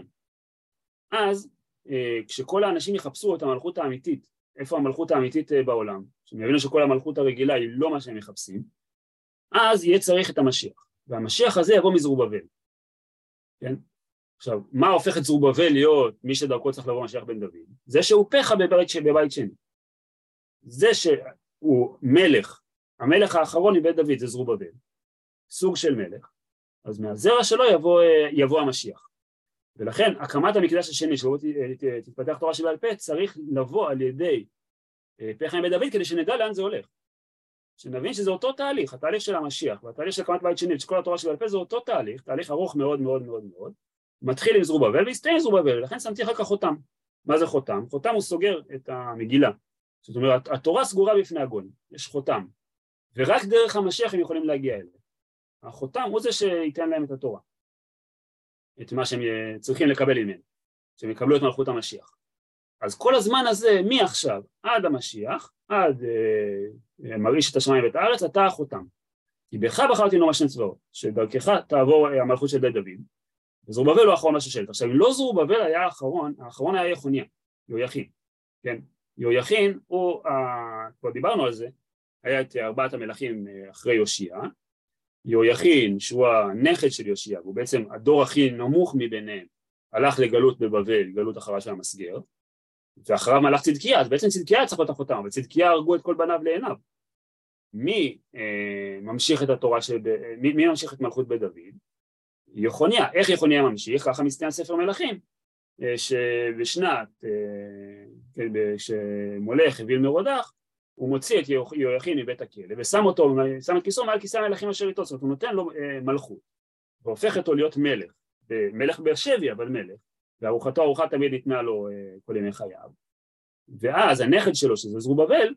אז כשכל האנשים יחפשו את המלכות האמיתית, איפה המלכות האמיתית בעולם, שהם יבינו שכל המלכות הרגילה היא לא מה שהם מחפשים, אז יהיה צריך את המשיח, והמשיח הזה יבוא מזרובבל. כן? עכשיו, מה הופך את זרובבל להיות מי שדרכו צריך לבוא משיח בן דוד? זה שהוא פחה בבית, בבית שני. זה שהוא מלך, המלך האחרון מבית דוד זה זרובבל, סוג של מלך, אז מהזרע שלו יבוא, יבוא המשיח. ולכן הקמת המקדש השני שבו תתפתח תורה שבעל פה צריך לבוא על ידי פחה מבית דוד כדי שנדע לאן זה הולך. שנבין שזה אותו תהליך, התהליך של המשיח והתהליך של הקמת בית שני שכל התורה שבעל פה זה אותו תהליך, תהליך ארוך מאוד מאוד מאוד מאוד, מתחיל עם זרובבל והסתיים עם זרובבל, ולכן שמתי אחר כך חותם. מה זה חותם? חותם הוא סוגר את המגילה, זאת אומרת התורה סגורה בפני הגויים, יש חותם, ורק דרך המשיח הם יכולים להגיע אליה. החותם הוא זה שייתן להם את התורה, את מה שהם צריכים לקבל ממנו, שהם יקבלו את מלכות המשיח. אז כל הזמן הזה, מעכשיו עד המשיח, עד אה, מרעיש את השמיים ואת הארץ, אתה החותם. כי בך בחרתי נאום השם צבאות, שדרכך תעבור המלכות של בית דוד, וזרובבל הוא האחרון השושלת. עכשיו, אם לא זרובבל היה האחרון, האחרון היה יחוניה, יהויכין. כן? יהויכין הוא, אה, כבר דיברנו על זה, היה את ארבעת המלכים אחרי יושיע, יהויכין שהוא הנכד של יושיע, הוא בעצם הדור הכי נמוך מביניהם, הלך לגלות בבבל, גלות אחרה של המסגר, ואחריו מלך צדקיה, אז בעצם צדקיה צריך להיות החותם, אבל צדקיה הרגו את כל בניו לעיניו. מי אה, ממשיך את התורה, של, מי, מי ממשיך את מלכות בית דוד? יחוניה. איך יחוניה ממשיך? ככה מסתיים ספר מלכים, אה, שבשנת, אה, כשמולך הביל מרודח, הוא מוציא את יהויכין מבית הכלא, ושם אותו, שם את כיסו מעל כיסא המלכים אשר איתו, זאת אומרת, הוא נותן לו אה, מלכות, והופך אותו להיות מלך. מלך באר שבעי, אבל מלך, וארוחתו ארוחה תמיד ניתנה לו כל ימי חייו, ואז הנכד שלו, שזה זרובבל,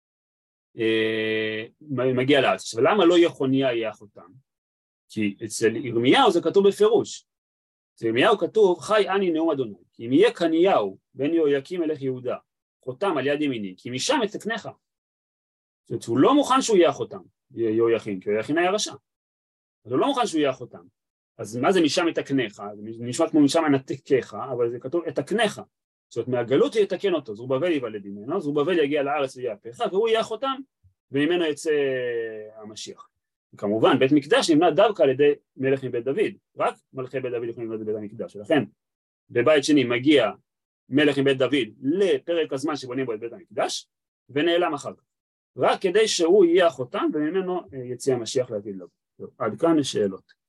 מגיע לארץ. ולמה לא יחוניה יהיה אחותם? כי אצל ירמיהו זה כתוב בפירוש. אצל ירמיהו כתוב, חי אני נאום אדוני, כי אם יהיה קניהו, בן יהויקים מלך יהודה, חותם על יד ימיני, כי משם אתקנך. זאת אומרת, הוא לא מוכן שהוא יהיה אחותם, יהויקים, כי יהויכין היה רשע. אז הוא לא מוכן שהוא יהיה אחותם. אז מה זה משם אתקנך? זה נשמע כמו משם אנתקך, אבל זה כתוב אתקנך. זאת אומרת, מהגלות יתקן אותו, זרובבל ייוולד ממנו, זרובבל יגיע לארץ ויהפכה, והוא יהיה אחותם, וממנו יצא המשיח. וכמובן, בית מקדש נבנה דווקא על ידי מלך מבית דוד, רק מלכי בית דוד יכולים לבנות בבית המקדש, ולכן בבית שני מגיע מלך מבית דוד לפרק הזמן שבונים בו את בית המקדש, ונעלם אחר כך, רק כדי שהוא יהיה אחותם, וממנו יצא המשיח לעתיד לבוא. עד כאן שאלות.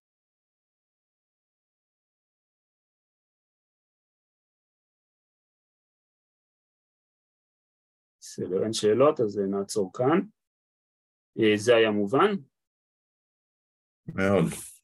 בסדר, אין שאלות, אז נעצור כאן. זה היה מובן? מאוד.